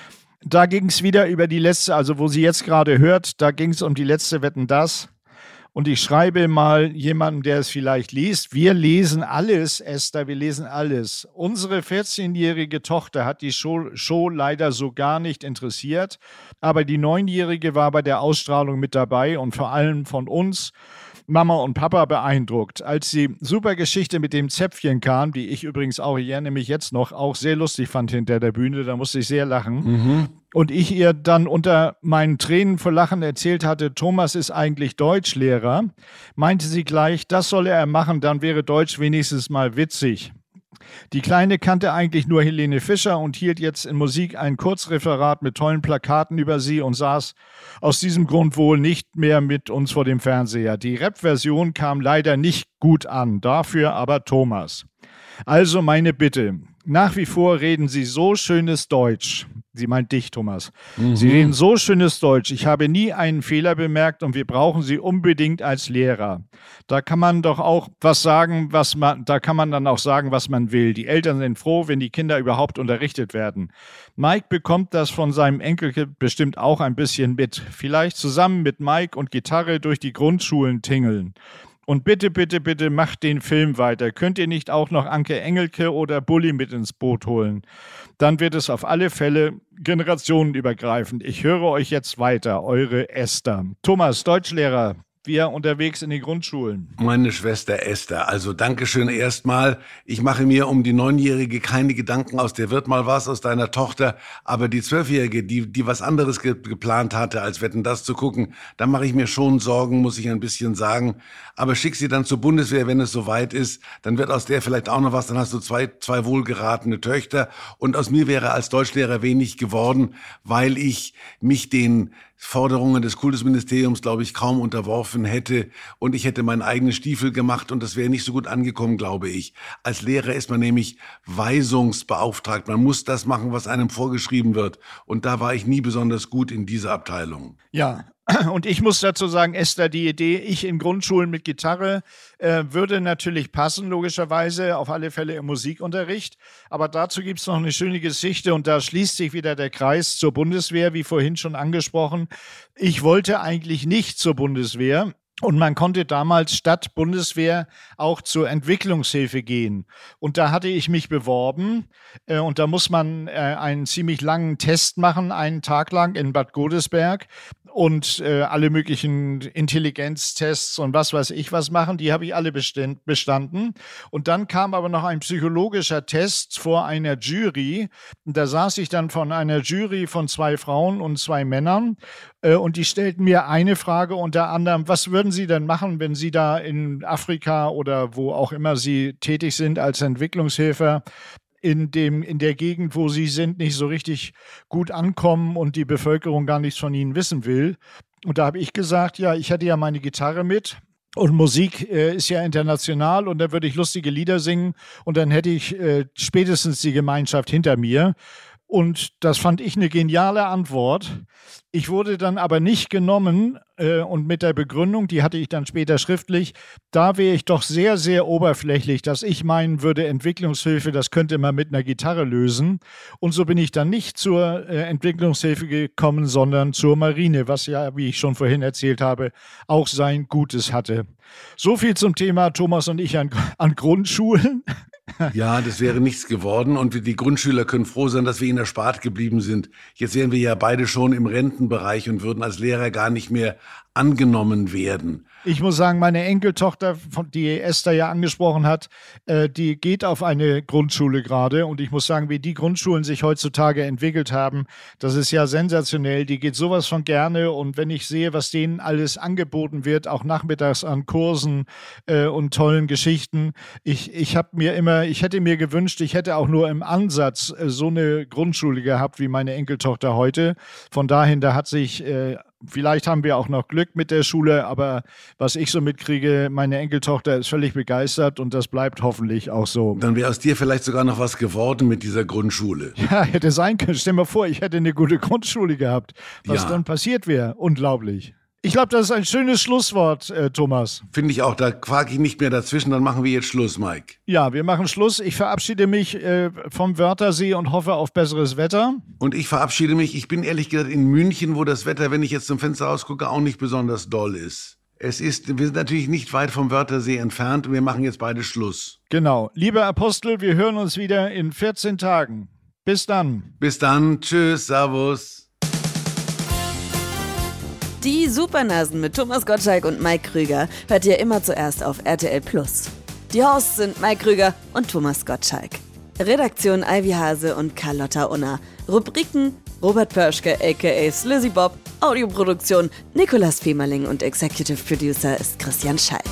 Da ging es wieder über die letzte, also wo sie jetzt gerade hört, da ging es um die letzte Wetten, das. Und ich schreibe mal jemanden, der es vielleicht liest. Wir lesen alles, Esther, wir lesen alles. Unsere vierzehnjährige Tochter hat die Show, Show leider so gar nicht interessiert, aber die neunjährige war bei der Ausstrahlung mit dabei und vor allem von uns, Mama und Papa, beeindruckt. Als die super Geschichte mit dem Zäpfchen kam, die ich übrigens auch, ich erinnere mich jetzt noch, auch sehr lustig fand hinter der Bühne, da musste ich sehr lachen. Mhm. Und ich ihr dann unter meinen Tränen vor Lachen erzählt hatte, Thomas ist eigentlich Deutschlehrer, meinte sie gleich, das solle er machen, dann wäre Deutsch wenigstens mal witzig. Die Kleine kannte eigentlich nur Helene Fischer und hielt jetzt in Musik ein Kurzreferat mit tollen Plakaten über sie und saß aus diesem Grund wohl nicht mehr mit uns vor dem Fernseher. Die Rap-Version kam leider nicht gut an, dafür aber Thomas. Also meine Bitte, nach wie vor reden Sie so schönes Deutsch. Sie meint dich, Thomas. Mhm. Sie reden so schönes Deutsch. Ich habe nie einen Fehler bemerkt und wir brauchen Sie unbedingt als Lehrer. Da kann man doch auch was sagen, was man, da kann man dann auch sagen, was man will. Die Eltern sind froh, wenn die Kinder überhaupt unterrichtet werden. Mike bekommt das von seinem Enkelkind bestimmt auch ein bisschen mit. Vielleicht zusammen mit Mike und Gitarre durch die Grundschulen tingeln. Und bitte, bitte, bitte macht den Film weiter. Könnt ihr nicht auch noch Anke Engelke oder Bulli mit ins Boot holen? Dann wird es auf alle Fälle generationenübergreifend. Ich höre euch jetzt weiter, eure Esther. Thomas, Deutschlehrer, wir unterwegs in den Grundschulen. Meine Schwester Esther, also Dankeschön erstmal. Ich mache mir um die Neunjährige keine Gedanken, aus der wird mal was aus deiner Tochter, aber die Zwölfjährige, die, die was anderes ge- geplant hatte, als Wetten, das zu gucken, da mache ich mir schon Sorgen, muss ich ein bisschen sagen. Aber schick sie dann zur Bundeswehr, wenn es soweit ist, dann wird aus der vielleicht auch noch was, dann hast du zwei, zwei wohlgeratene Töchter und aus mir wäre als Deutschlehrer wenig geworden, weil ich mich den Forderungen des Kultusministeriums, glaube ich, kaum unterworfen hätte und ich hätte meinen eigenen Stiefel gemacht und das wäre nicht so gut angekommen, glaube ich. Als Lehrer ist man nämlich weisungsbeauftragt. Man muss das machen, was einem vorgeschrieben wird. Und da war ich nie besonders gut in dieser Abteilung. Ja, und ich muss dazu sagen, Esther, die Idee, ich in Grundschulen mit Gitarre, äh, würde natürlich passen, logischerweise, auf alle Fälle im Musikunterricht. Aber dazu gibt es noch eine schöne Geschichte und da schließt sich wieder der Kreis zur Bundeswehr, wie vorhin schon angesprochen. Ich wollte eigentlich nicht zur Bundeswehr. Und man konnte damals statt Bundeswehr auch zur Entwicklungshilfe gehen. Und da hatte ich mich beworben äh, und da muss man äh, einen ziemlich langen Test machen, einen Tag lang in Bad Godesberg. und äh, alle möglichen Intelligenztests und was weiß ich was machen. Die habe ich alle bestanden. Und dann kam aber noch ein psychologischer Test vor einer Jury. Und da saß ich dann von einer Jury von zwei Frauen und zwei Männern. Äh, und die stellten mir eine Frage unter anderem, was würden Sie denn machen, wenn Sie da in Afrika oder wo auch immer Sie tätig sind als Entwicklungshelfer, in dem, in der Gegend, wo sie sind, nicht so richtig gut ankommen und die Bevölkerung gar nichts von ihnen wissen will. Und da habe ich gesagt, ja, ich hatte ja meine Gitarre mit und Musik äh, ist ja international und da würde ich lustige Lieder singen und dann hätte ich äh, spätestens die Gemeinschaft hinter mir. Und das fand ich eine geniale Antwort. Ich wurde dann aber nicht genommen äh, und mit der Begründung, die hatte ich dann später schriftlich, da wäre ich doch sehr, sehr oberflächlich, dass ich meinen würde, Entwicklungshilfe, das könnte man mit einer Gitarre lösen. Und so bin ich dann nicht zur äh, Entwicklungshilfe gekommen, sondern zur Marine, was ja, wie ich schon vorhin erzählt habe, auch sein Gutes hatte. So viel zum Thema Thomas und ich an, an Grundschulen. Ja, das wäre nichts geworden und die Grundschüler können froh sein, dass wir ihnen erspart geblieben sind. Jetzt wären wir ja beide schon im Rentenbereich und würden als Lehrer gar nicht mehr angenommen werden. Ich muss sagen, meine Enkeltochter, die Esther ja angesprochen hat, die geht auf eine Grundschule gerade und ich muss sagen, wie die Grundschulen sich heutzutage entwickelt haben, das ist ja sensationell. Die geht sowas von gerne und wenn ich sehe, was denen alles angeboten wird, auch nachmittags an Kursen äh, und tollen Geschichten, ich, ich habe mir immer, ich hätte mir gewünscht, ich hätte auch nur im Ansatz äh, so eine Grundschule gehabt wie meine Enkeltochter heute. Von dahin, da hat sich äh, vielleicht haben wir auch noch Glück mit der Schule, aber was ich so mitkriege, meine Enkeltochter ist völlig begeistert und das bleibt hoffentlich auch so. Dann wäre aus dir vielleicht sogar noch was geworden mit dieser Grundschule. Ja, hätte sein können. Stell dir mal vor, ich hätte eine gute Grundschule gehabt. Was Ja. dann passiert wäre. Unglaublich. Ich glaube, das ist ein schönes Schlusswort, äh, Thomas. Finde ich auch, da quake ich nicht mehr dazwischen, dann machen wir jetzt Schluss, Mike. Ja, wir machen Schluss. Ich verabschiede mich äh, vom Wörthersee und hoffe auf besseres Wetter. Und ich verabschiede mich. Ich bin ehrlich gesagt in München, wo das Wetter, wenn ich jetzt zum Fenster rausgucke, auch nicht besonders doll ist. Es ist, wir sind natürlich nicht weit vom Wörthersee entfernt und wir machen jetzt beide Schluss. Genau. Lieber Apostel, wir hören uns wieder in vierzehn Tagen. Bis dann. Bis dann. Tschüss. Servus. Die Supernasen mit Thomas Gottschalk und Mike Krüger hört ihr immer zuerst auf R T L Plus. Die Hosts sind Mike Krüger und Thomas Gottschalk. Redaktion Ivy Hase und Carlotta Unna. Rubriken Robert Pörschke aka Slizzy Bob. Audioproduktion Nicolas Femerling und Executive Producer ist Christian Schall.